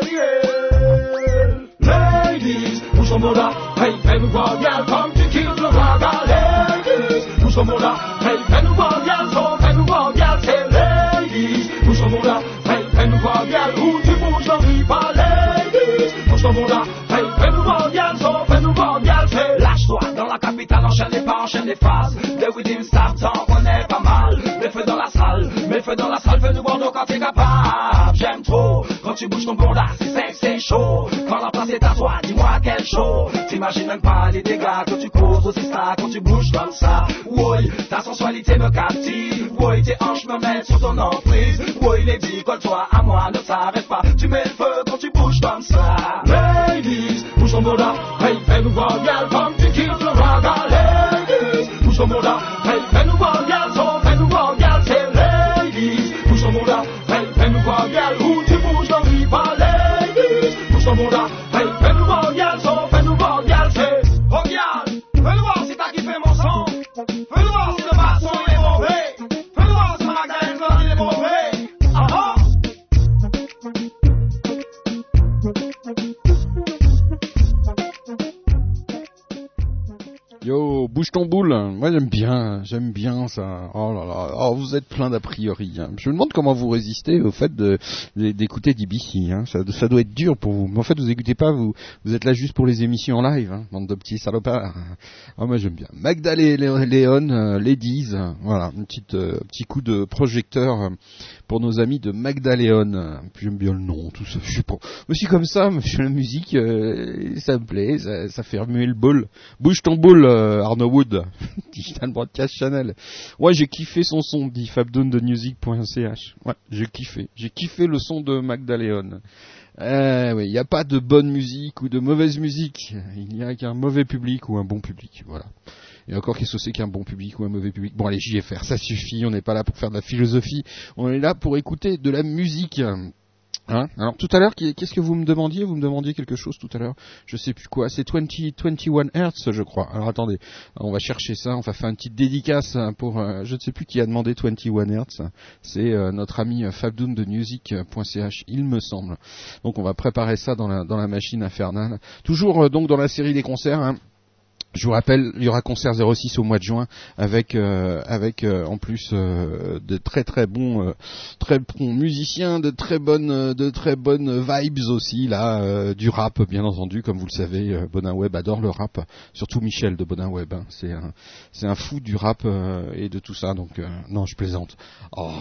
Ladies, bouge ton monde là. Hey, fais-nous voir bien comme tu kiffes le raga. Ladies, bouge ton monde là. Hey, fais-nous voir bien le son. Fais-nous voir bien c'est ladies. Bouge ton monde là. Hey, fais-nous voir bien où tu bouges dans l'IPA. Ladies, bouge ton monde là. Hey, fais-nous voir bien le son. Fais-nous voir bien c'est. Lâche-toi dans la capitale, enchaîne les pas, enchaîne les phases. The Within Start, t'en connais pas mal. Mets feu dans la salle, fais-nous voir donc quand t'es capable. J'aime trop quand tu bouges ton bon là, c'est sec, c'est chaud. Quand la place est à toi, dis-moi quel show. T'imagines même pas les dégâts que tu causes aussi ça quand tu bouges comme ça. Oui, ta sensualité me captive. Oui, tes hanches me mettent sur ton emprise. Oui, lady, colle-toi à moi, ne s'arrête pas. Tu mets le feu quand tu bouges comme ça. Ladies, bouge ton bon là. Hey, fais-nous voir bien comme tu kiffes le raga. Ladies, bouge ton bon là. Hey, fais-nous voir bien le son, fais-nous voir bien c'est ladies. Bouge ton bon là. Hey, fais-nous voir bien où tu bouges dans l'IPA. Ladies, bouge ton bon là. Hey, fais-nous voir bien le son, fais-nous voir bien c'est. Oh bien, fais-nous voir si t'as kiffé mon son. Fais-nous voir si le basson est mauvais. Fais-nous voir si ma Magdalene est mauvais. Ah ah. Yo, bouge ton boule. Moi j'aime bien ça. Oh là là, oh, vous êtes plein d'a priori. Je me demande comment vous résistez au fait d'écouter DBC. Ça doit être dur pour vous. Mais en fait vous écoutez pas, vous êtes là juste pour les émissions en live, bande de petits salopards. Oh, moi j'aime bien. Magda Leon, Ladies. Voilà, petit coup de projecteur pour nos amis de Magda Leon. Puis j'aime bien le nom, tout ça. Je sais pas. Aussi comme ça, la musique, ça me plaît, ça fait remuer le bol. Bouge ton boule. Arnaud Wood, Digital Broadcast Channel. Ouais, j'ai kiffé son son, dit Fabdoon de music.ch. Ouais, j'ai kiffé le son de Magda Leon. Oui, il n'y a pas de bonne musique ou de mauvaise musique. Il n'y a qu'un mauvais public ou un bon public. Voilà. Et encore, qu'est-ce que c'est qu'un bon public ou un mauvais public? Bon, allez, JFR, ça suffit. On n'est pas là pour faire de la philosophie. On est là pour écouter de la musique. Alors tout à l'heure, qu'est-ce que vous me demandiez? Vous me demandiez quelque chose tout à l'heure. Je sais plus quoi. C'est 21 Hz, je crois. Alors attendez, on va chercher ça. On va faire une petite dédicace pour. Je ne sais plus qui a demandé 21 Hz. C'est notre ami Fabdoon de music.ch, il me semble. Donc on va préparer ça dans la machine infernale. Toujours donc dans la série des concerts. Je vous rappelle, il y aura concert 06 au mois de juin avec en plus de très bons musiciens, de très bonnes vibes aussi là, du rap bien entendu, comme vous le savez. Bonin Web adore le rap, surtout Michel de Bonin Web. Hein. C'est un fou du rap et de tout ça. Donc non, je plaisante. Oh.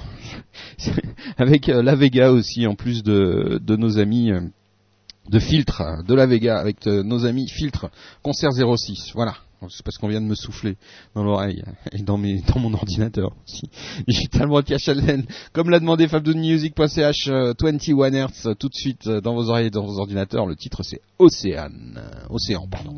Avec La Vega aussi, en plus de nos amis. De Filtre, de La Vega, avec nos amis Filtre, concert 06, voilà. C'est parce qu'on vient de me souffler dans l'oreille et dans mon ordinateur aussi. Digital Broadcast Channel, comme l'a demandé fabdonemusic.ch, 21 Hz, tout de suite dans vos oreilles et dans vos ordinateurs. Le titre c'est Océan, pardon.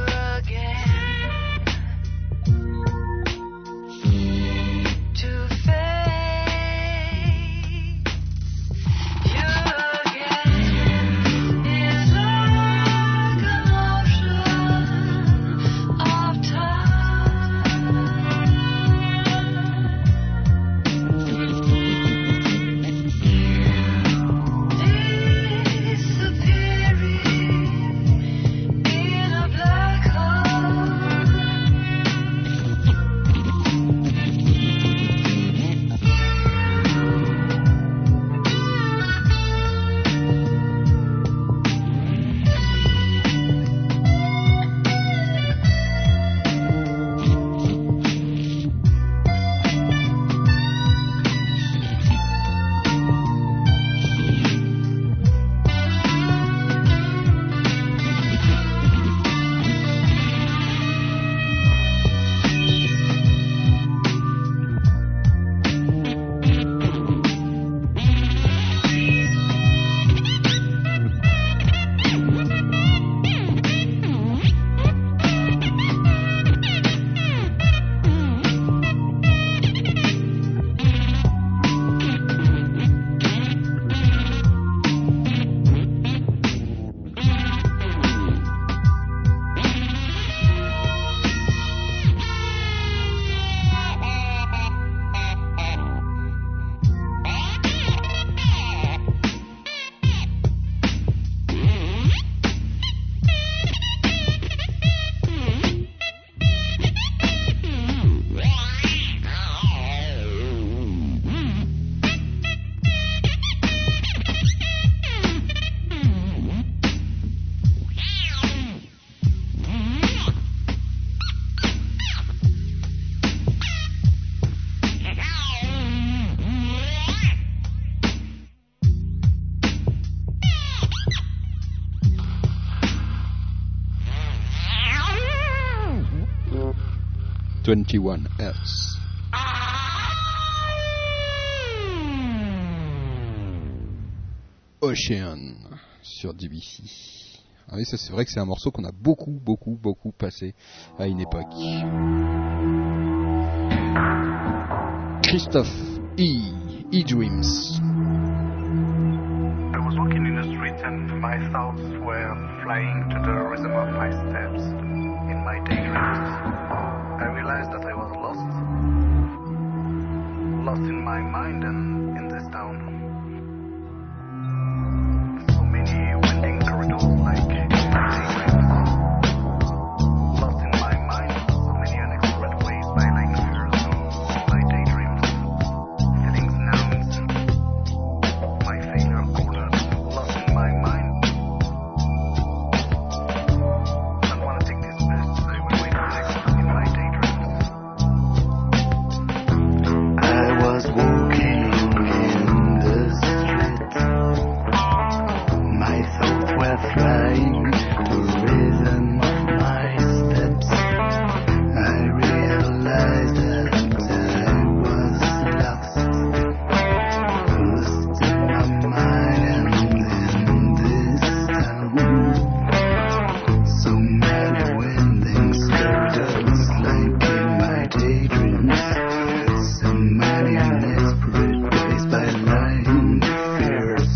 To 21 Hertz. Ocean sur DBC. Ah oui, ça c'est vrai que c'est un morceau qu'on a beaucoup passé à une époque. Christophe E-Dreams. I was walking in the street and my thoughts were flying to the rhythm of my steps in my daydreams. I realized that I was lost in my mind and in this town. So many winding corridors like daydreams. Lost in my mind, so many unexplored ways by line fears in my daydreams. Feelings nouns, my failure cornered, lost in my mind. Don't wanna take this bus, I will wait for next in my daydreams. I was walking in the street. My thoughts were flying to the rhythm of my steps. I realized that I was lost in my mind and in this town. So many winding corridors like in my daydreams. So many desperate ways by lying fears.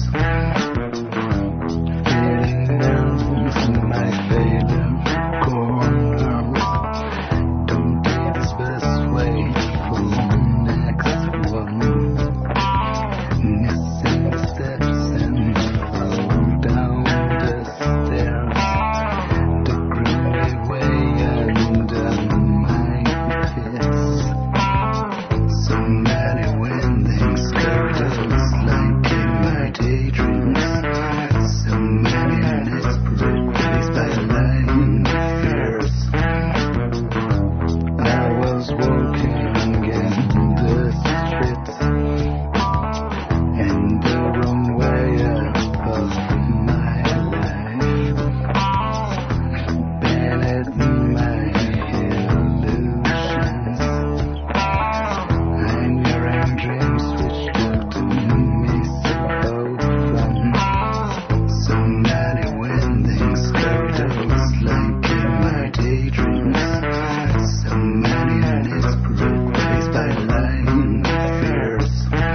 Feeling down from my failure corners. Don't take this best way for the next one. Missing steps and fall down the stairs. The gloomy way under my pits. So many winding corridors like in my daydreams. So many desperate ways by lying fears. I was walking in the street in the wrong way of my life. Beneath my illusions, I'm hearing dreams which look to me so fun. So many winding corridors like in my daydreams. So many desperate ways by lying fears.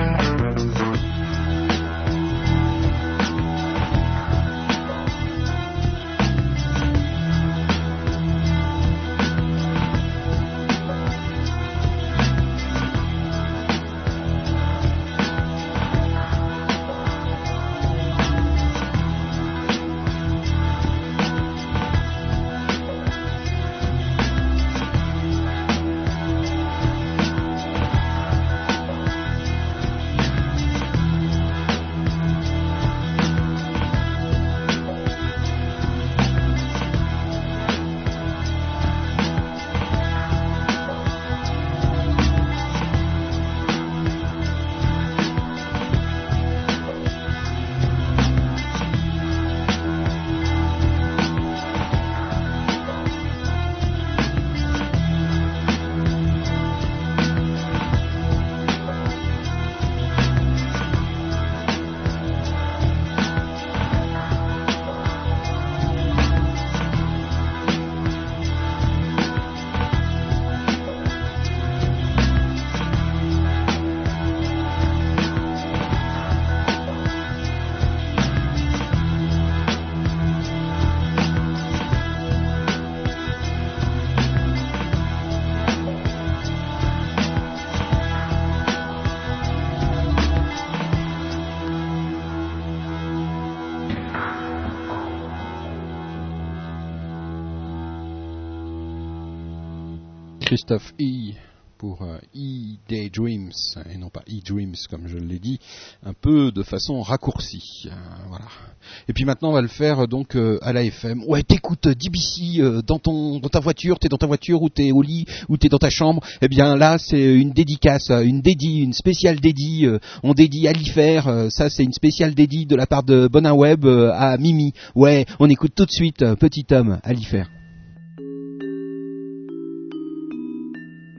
Christophe E pour E-Daydreams, et non pas E-Dreams comme je l'ai dit, un peu de façon raccourcie. Voilà. Et puis maintenant on va le faire donc à la FM. Ouais, t'écoutes DBC dans ta voiture, t'es dans ta voiture ou t'es au lit ou t'es dans ta chambre. Eh bien là c'est une dédicace, une spéciale dédie. On dédie Alifer, ça c'est une spéciale dédie de la part de Bonaweb à Mimi. Ouais, on écoute tout de suite Petit Homme, Alifer.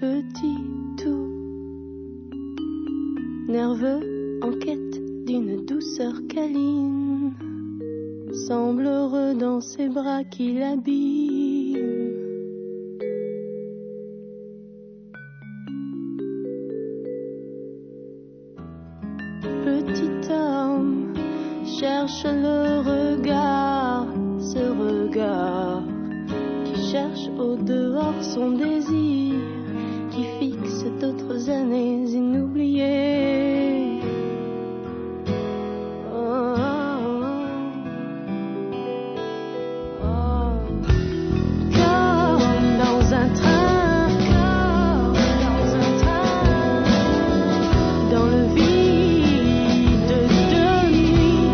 petit tout nerveux en quête d'une douceur câline, semble heureux dans ses bras qui l'abîment. Petit homme cherche le regard, ce regard qui cherche au dehors son désir, qui fixe d'autres années inoubliées. Oh, oh, oh. Comme dans un train, dans le vide de nuit,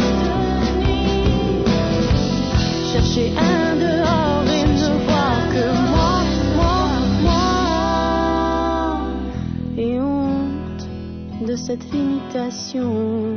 chercher un dehors et ne voir que moi, et honte de cette limitation.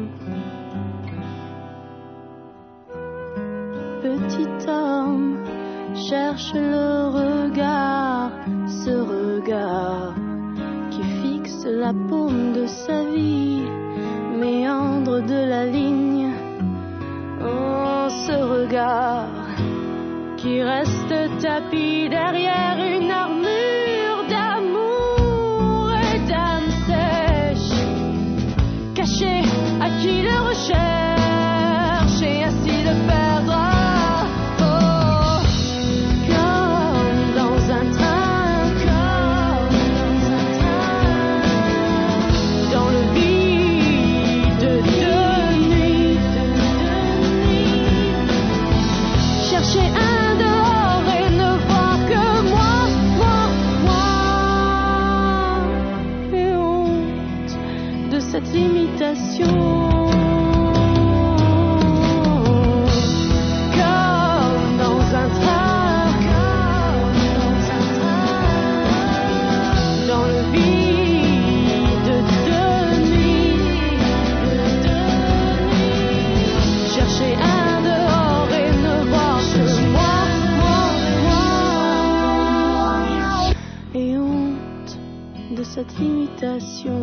Petit homme cherche le regard, ce regard qui fixe la paume de sa vie, méandre de la ligne. Oh, ce regard qui reste tapis derrière une armure d'amour et d'âme sèche, caché à qui le recherche et ainsi le perdra. Oh, comme dans un train, dans le vide de nuit, chercher un dehors et ne voir que moi, et honte de cette limitation. Comme dans un train, dans le vide de nuit, chercher un dehors et ne voir que moi, et honte de cette limitation.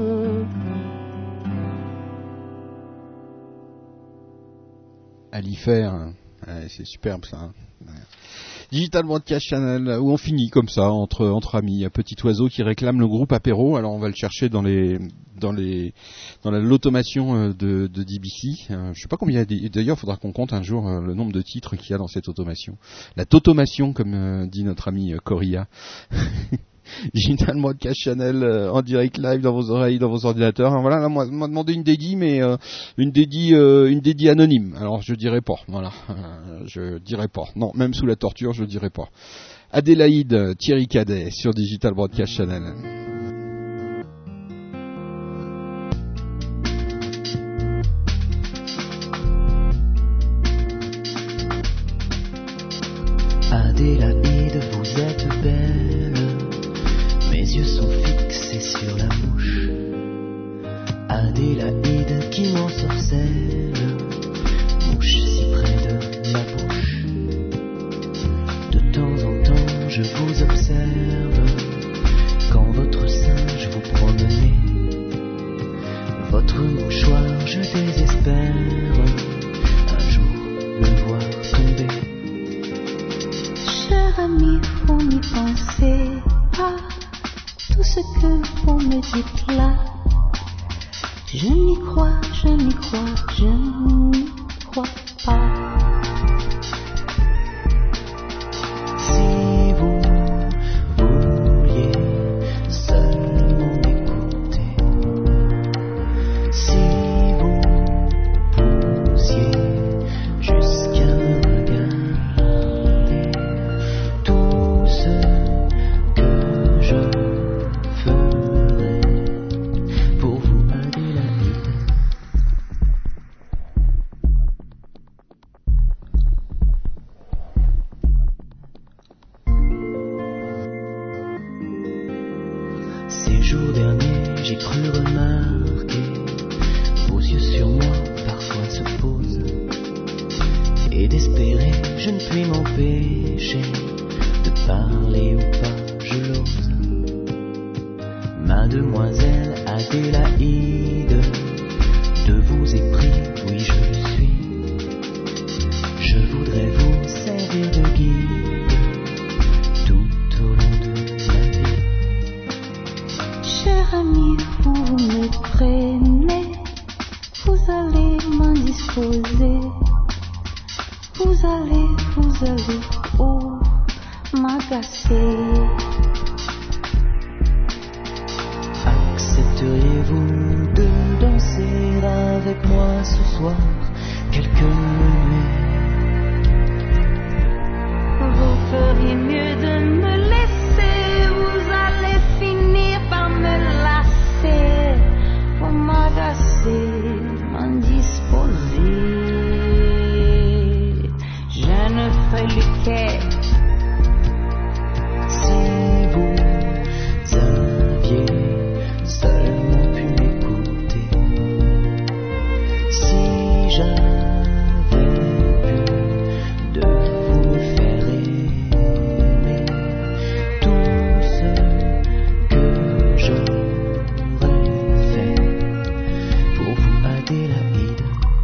Alifer, ouais, c'est superbe ça. Hein. Digital Broadcast Channel, où on finit comme ça entre amis, un petit oiseau qui réclame le groupe apéro. Alors on va le chercher dans l'automation de DBC. Je sais pas combien il y a. D'ailleurs, il faudra qu'on compte un jour le nombre de titres qu'il y a dans cette automation. La tautomation, comme dit notre ami Coria. Digital Broadcast Channel en direct live dans vos oreilles, dans vos ordinateurs. Alors voilà, là, moi, on m'a demandé une dédie, mais une dédie anonyme. Alors je dirais pas. Voilà, je dirais pas. Non, même sous la torture, je dirais pas. Adélaïde Thierry Cadet sur Digital Broadcast Channel. Adélaïde, vous êtes belle. Mes yeux sont fixés sur la mouche. Adélaïde qui m'ensorcelle, mouche si près de ma bouche. De temps en temps je vous observe, quand votre singe vous promenez. Votre mouchoir je désespère, un jour le voir tomber. Cher ami, vous n'y pensez pas, tout ce que vous me dites là. Je n'y crois, je n'y crois, je n'y crois pas. Si vous vouliez seulement m'écouter, si vous poussiez jusqu'à me regarder, tout ce que je ferai pour vous, Adélaïde. Ces jours derniers, j'ai cru remarquer vos yeux sur moi parfois se posent, et d'espérer je ne puis m'empêcher de parler ou pas, je l'ose. Mademoiselle Adélaïde, de vous épris, oui je le suis. Je voudrais vous servir de guide tout au long de ma vie. Cher ami, vous me prenez, vous allez m'indisposer. Vous allez, oh, m'agacer. Accepteriez-vous de danser avec moi ce soir quelques nuits? Vous feriez mieux de me laisser, vous allez finir par me lasser. Vous m'agacez, m'indisposer. Je ne fais le quai. Si vous aviez seulement pu m'écouter, si j'avais pu de vous me faire aimer, tout ce que j'aurais fait pour vous, Adélaïde.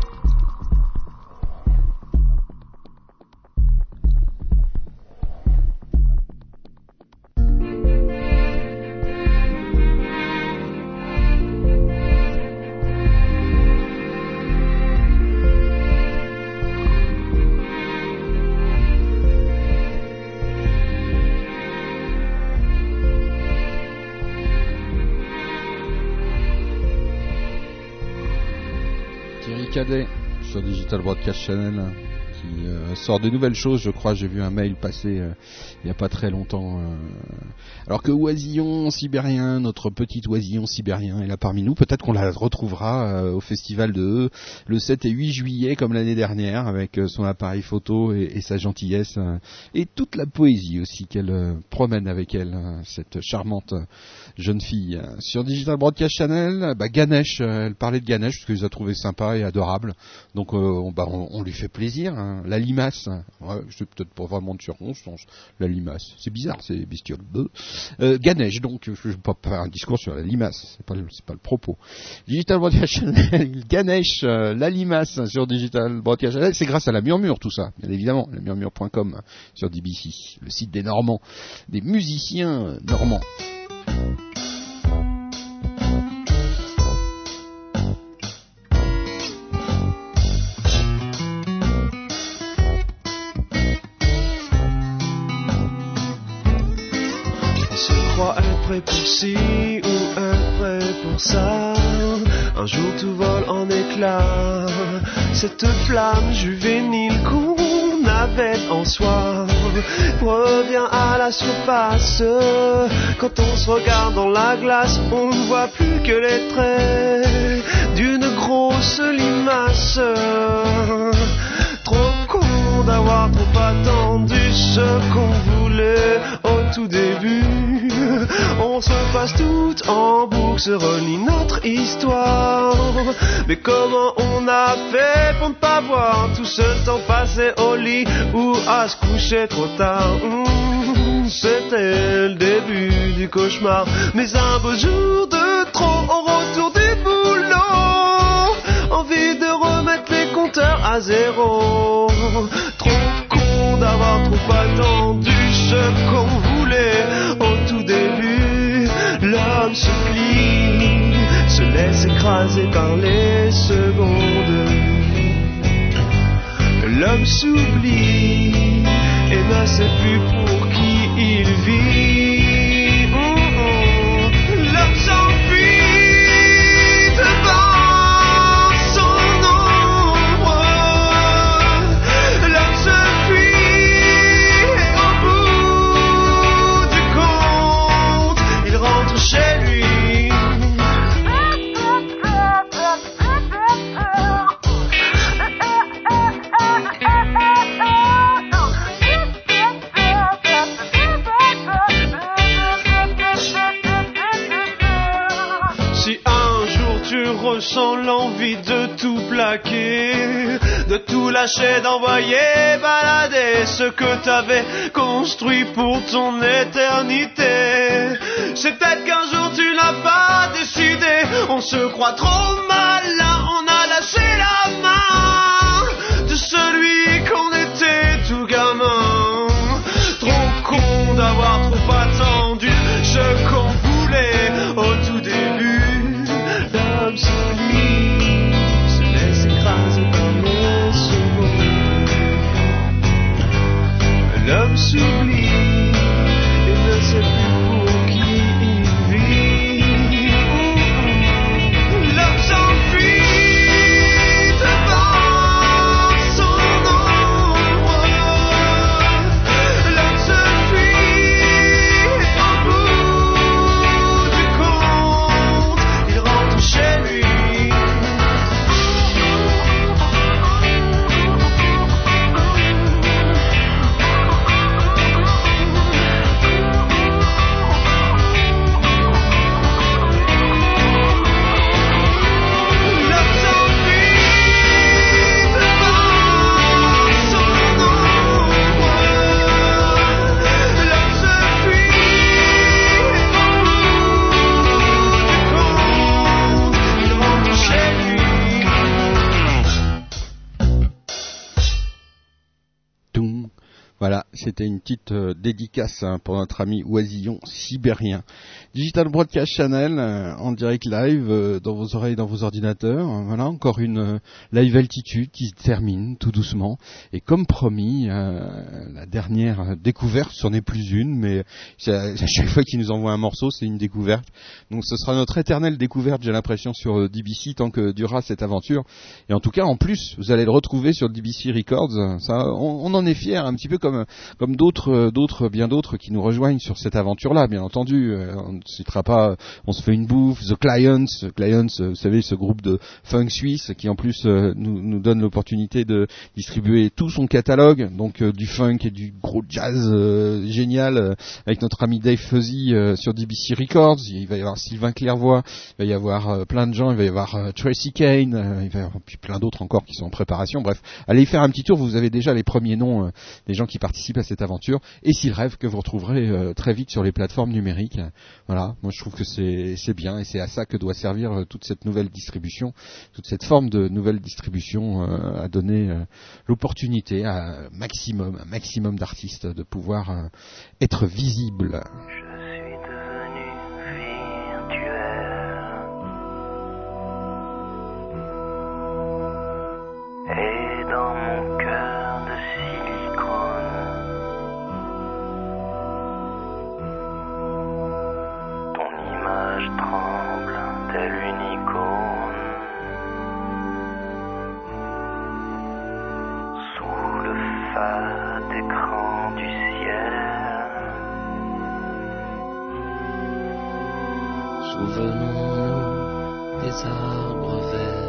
Thierry Cadet sur Digital Broadcast Channel qui sort de nouvelles choses, je crois. J'ai vu un mail passer il n'y a pas très longtemps. Alors que Oisillon Sibérien, notre petit Oisillon Sibérien, est là parmi nous. Peut-être qu'on la retrouvera au festival de le 7 et 8 juillet comme l'année dernière avec son appareil photo et sa gentillesse et toute la poésie aussi qu'elle promène avec elle, cette charmante jeune fille. Sur Digital Broadcast Channel, Ganesh, elle parlait de Ganesh parce qu'elle les a trouvés sympas et adorables. Donc on lui fait plaisir. Hein. La limace, ouais, c'est peut-être pas vraiment de circonstance. La limace, c'est bizarre, c'est bestiole. Ganesh, donc je vais pas faire un discours sur la limace, c'est pas le propos. Digital Broadcast Channel, Ganesh, la limace sur Digital Broadcast Channel, c'est grâce à la Murmure tout ça, bien évidemment, la murmure.com sur DBC, le site des Normands, des musiciens normands. Être prêt pour ci ou être prêt pour ça. Un jour tout vole en éclats. Cette flamme juvénile qu'on avait en soi revient à la surface. Quand on se regarde dans la glace, on ne voit plus que les traits d'une grosse limace. Trop con d'avoir trop attendu ce qu'on voulait au tout début. On se passe tout en boucle, se relie notre histoire. Mais comment on a fait pour ne pas voir tout ce temps passé au lit ou à se coucher trop tard? C'était le début du cauchemar. Mais un beau jour de trop au retour du boulot, envie de remettre les compteurs à zéro. Trop con d'avoir trop attendu ce qu'on voulait au tout début. L'homme se plie, se laisse écraser par les secondes. L'homme s'oublie et ne sait plus pour qui il vit. L'homme s'enfuit devant son ombre. L'homme se fuit et au bout du compte, il rentre chez lui. Ressens l'envie de tout plaquer, de tout lâcher, d'envoyer balader ce que t'avais construit pour ton éternité. C'est peut-être qu'un jour tu n'as pas se croit trop malin, on a lâché la main de celui qu'on était tout gamin. Trop con d'avoir trop attendu ce qu'on voulait au tout début. L'homme s'oublie, se laisse écraser par les secondes. L'homme s'oublie et ne sait plus pour qui il vit. L'homme s'enfuit devant son ombre. L'homme se fuit au bout du compte, il rentre chez lui. Toum. Voilà, c'était une petite dédicace pour notre ami oisillon sibérien. Digital Broadcast Channel en direct live dans vos oreilles, dans vos ordinateurs. Voilà, encore une live altitude qui se termine tout doucement. Et comme promis, la dernière découverte, ce n'en est plus une, mais à chaque fois qu'il nous envoie un morceau, c'est une découverte. Donc ce sera notre éternelle découverte, j'ai l'impression, sur DBC tant que durera cette aventure. Et en tout cas, en plus, vous allez le retrouver sur DBC Records. Ça, on en est fiers, un petit peu comme d'autres, bien d'autres qui nous rejoignent sur cette aventure-là, bien entendu. On ne citera pas, on se fait une bouffe, The Clients, vous savez, ce groupe de funk suisse qui en plus nous donne l'opportunité de distribuer tout son catalogue, donc du funk et du gros jazz génial, avec notre ami Dave Fuzzy sur DBC Records. Il va y avoir Sylvain Clairvoy, il va y avoir plein de gens, il va y avoir Tracy Kane, il va y avoir puis plein d'autres encore qui sont en préparation. Bref, allez y faire un petit tour, vous avez déjà les premiers noms des gens qui participent à cette aventure, et s'il rêve que vous retrouverez très vite sur les plateformes numériques. Voilà, moi je trouve que c'est bien, et c'est à ça que doit servir toute cette nouvelle distribution, toute cette forme de nouvelle distribution, à donner l'opportunité à un maximum d'artistes de pouvoir être visibles. Et dans mon cœur de silicone, ton image tremble telle une icône. Sous le fade écran du ciel, souvenons-nous des arbres verts,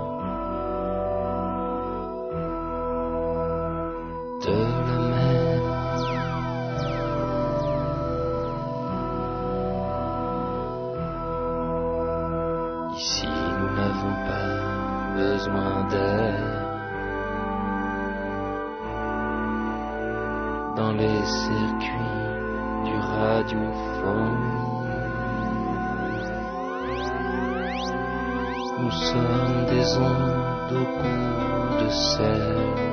de la mer. Ici nous n'avons pas besoin d'air. Dans les circuits du radiophone, nous sommes des ondes au goût de sel.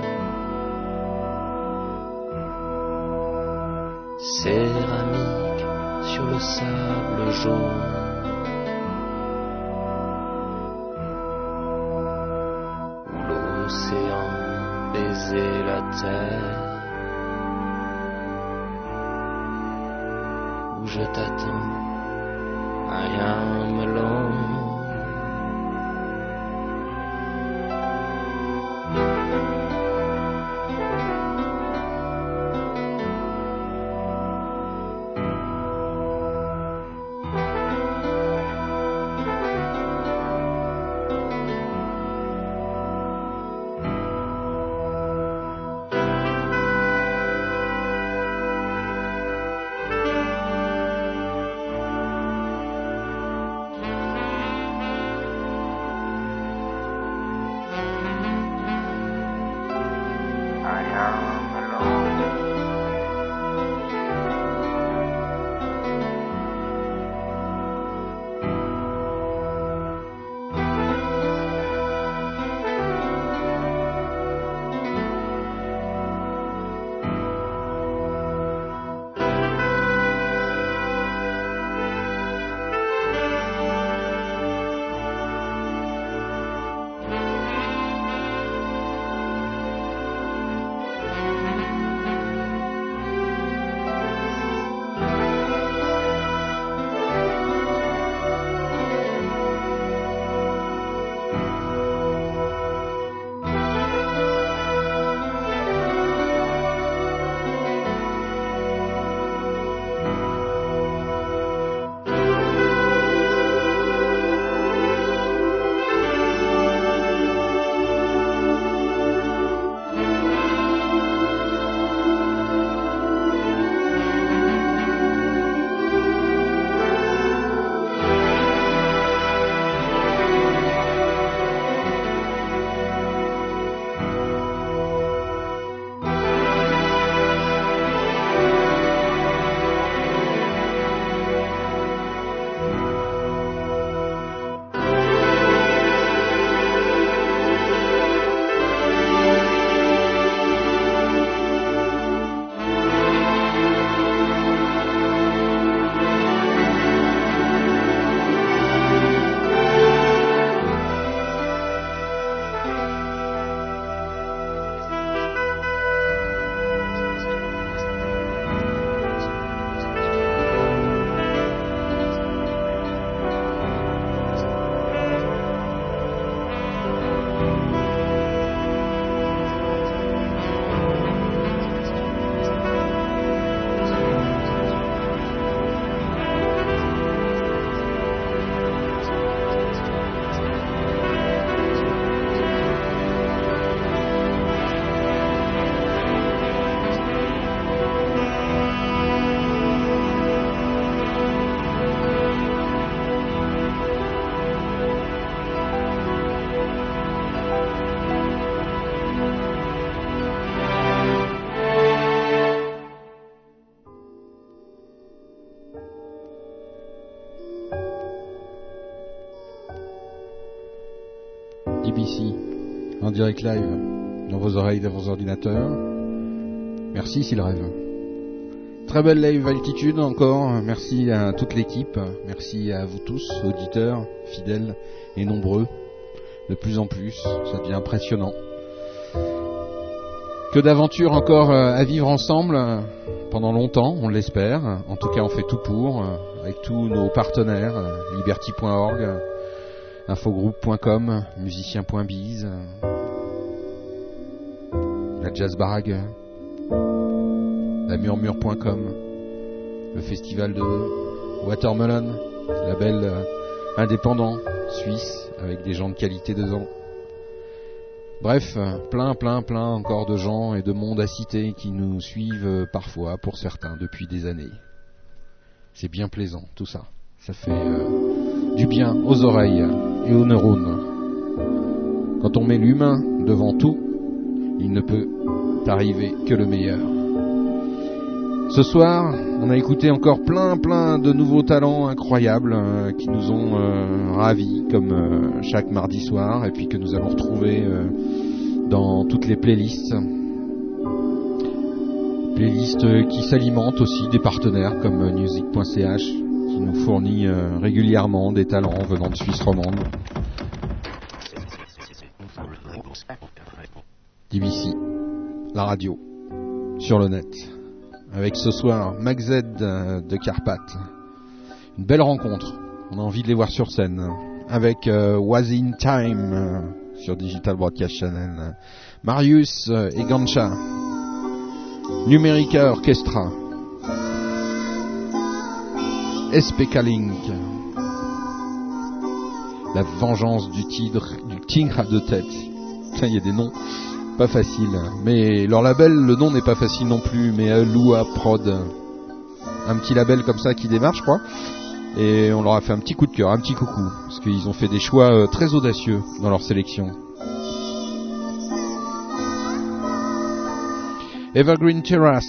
Céramique sur le sable jaune, où l'océan baisait la terre, où je t'attends, rien me l'ombre. DBC, en direct live, dans vos oreilles, dans vos ordinateurs. Merci s'il rêve. Très belle live altitude encore, merci à toute l'équipe, merci à vous tous, auditeurs, fidèles et nombreux, de plus en plus, ça devient impressionnant. Que d'aventures encore à vivre ensemble pendant longtemps, on l'espère. En tout cas, on fait tout pour, avec tous nos partenaires, liberty.org, infogroup.com, musicien.biz, la jazzbarague, la murmure.com, le festival de Watermelon, label indépendant suisse avec des gens de qualité dedans. Bref, plein encore de gens et de monde à citer qui nous suivent parfois, pour certains, depuis des années. C'est bien plaisant tout ça. Ça fait du bien aux oreilles et aux neurones. Quand on met l'humain devant tout, il ne peut arriver que le meilleur. Ce soir, on a écouté encore plein de nouveaux talents incroyables qui nous ont ravis, comme chaque mardi soir, et puis que nous allons retrouver dans toutes les playlists. Playlists qui s'alimentent aussi des partenaires comme music.ch, qui nous fournit régulièrement des talents venant de Suisse romande. DBC, la radio, sur le net. Avec ce soir Mac Z de Carpath. Une belle rencontre, on a envie de les voir sur scène. Avec Was in Time sur Digital Broadcast Channel. Marius et Gancha. Numerica Orchestra. SPK Link. La vengeance du tigre à deux têtes. Putain, il y a des noms pas facile, mais leur label, le nom n'est pas facile non plus, mais Lua Prod, un petit label comme ça qui démarre, je crois, et on leur a fait un petit coup de cœur, un petit coucou, parce qu'ils ont fait des choix très audacieux dans leur sélection. Evergreen Terrace,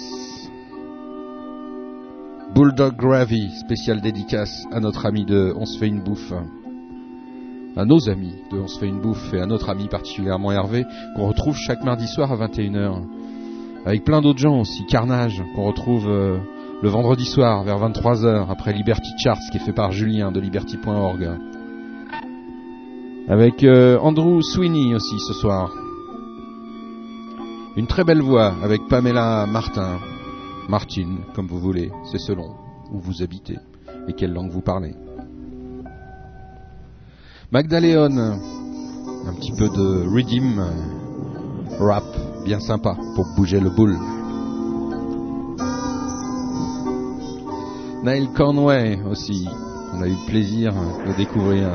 Bulldog Gravy, spéciale dédicace à notre ami de On se fait une bouffe, à nos amis de On se fait une bouffe et à notre ami particulièrement Hervé, qu'on retrouve chaque mardi soir à 21h. Avec plein d'autres gens aussi, Carnage, qu'on retrouve le vendredi soir vers 23h, après Liberty Charts, qui est fait par Julien de liberty.org. Avec Andrew Sweeney aussi ce soir. Une très belle voix avec Pamela Martin, comme vous voulez, c'est selon où vous habitez et quelle langue vous parlez. Magdaleon, un petit peu de rhythm rap bien sympa pour bouger le boule. Neil Conway aussi, on a eu le plaisir de découvrir.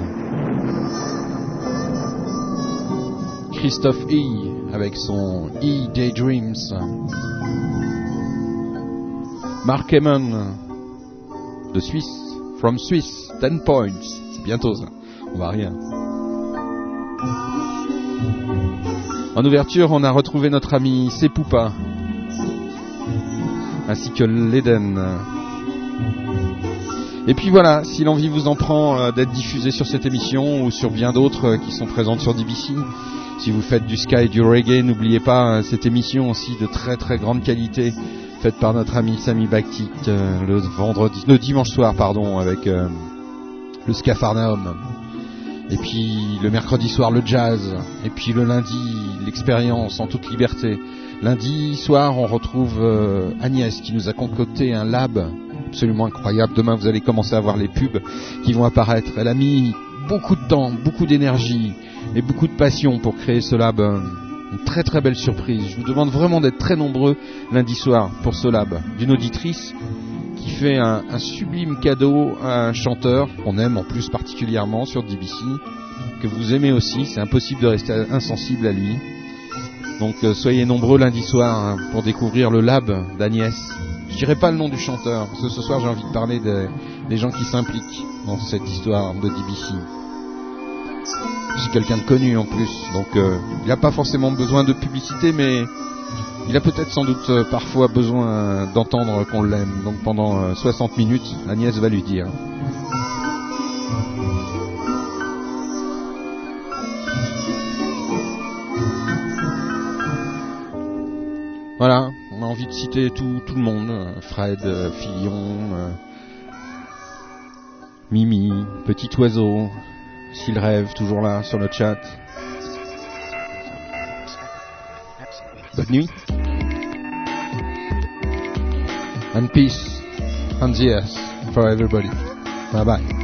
Christophe E avec son E Daydreams. Mark Heyman de Suisse, from Swiss, 10 points, c'est bientôt ça. On va rien. En ouverture, on a retrouvé notre ami Sepoupa, ainsi que l'Eden. Et puis voilà, si l'envie vous en prend d'être diffusé sur cette émission ou sur bien d'autres qui sont présentes sur DBC, si vous faites du ska et du reggae, n'oubliez pas cette émission aussi de très très grande qualité, faite par notre ami Sami Baktik le dimanche soir, avec le Scafarnaum. Et puis le mercredi soir le jazz, et puis le lundi l'expérience en toute liberté. Lundi soir on retrouve Agnès qui nous a concocté un lab absolument incroyable. Demain vous allez commencer à voir les pubs qui vont apparaître. Elle a mis beaucoup de temps, beaucoup d'énergie et beaucoup de passion pour créer ce lab. Une très très belle surprise. Je vous demande vraiment d'être très nombreux lundi soir pour ce lab d'une auditrice qui fait un sublime cadeau à un chanteur qu'on aime en plus particulièrement sur DBC, que vous aimez aussi, c'est impossible de rester insensible à lui. Donc soyez nombreux lundi soir pour découvrir le lab d'Agnès. Je dirai pas le nom du chanteur, parce que ce soir j'ai envie de parler des gens qui s'impliquent dans cette histoire de DBC. C'est quelqu'un de connu en plus, donc il n'a pas forcément besoin de publicité, mais il a peut-être sans doute parfois besoin d'entendre qu'on l'aime. Donc pendant 60 minutes, Agnès va lui dire. Voilà, on a envie de citer tout le monde, Fred, Fillon, Mimi, Petit Oiseau, s'il rêve, toujours là sur le chat. Bonne nuit. And peace on the earth for everybody. Bye bye.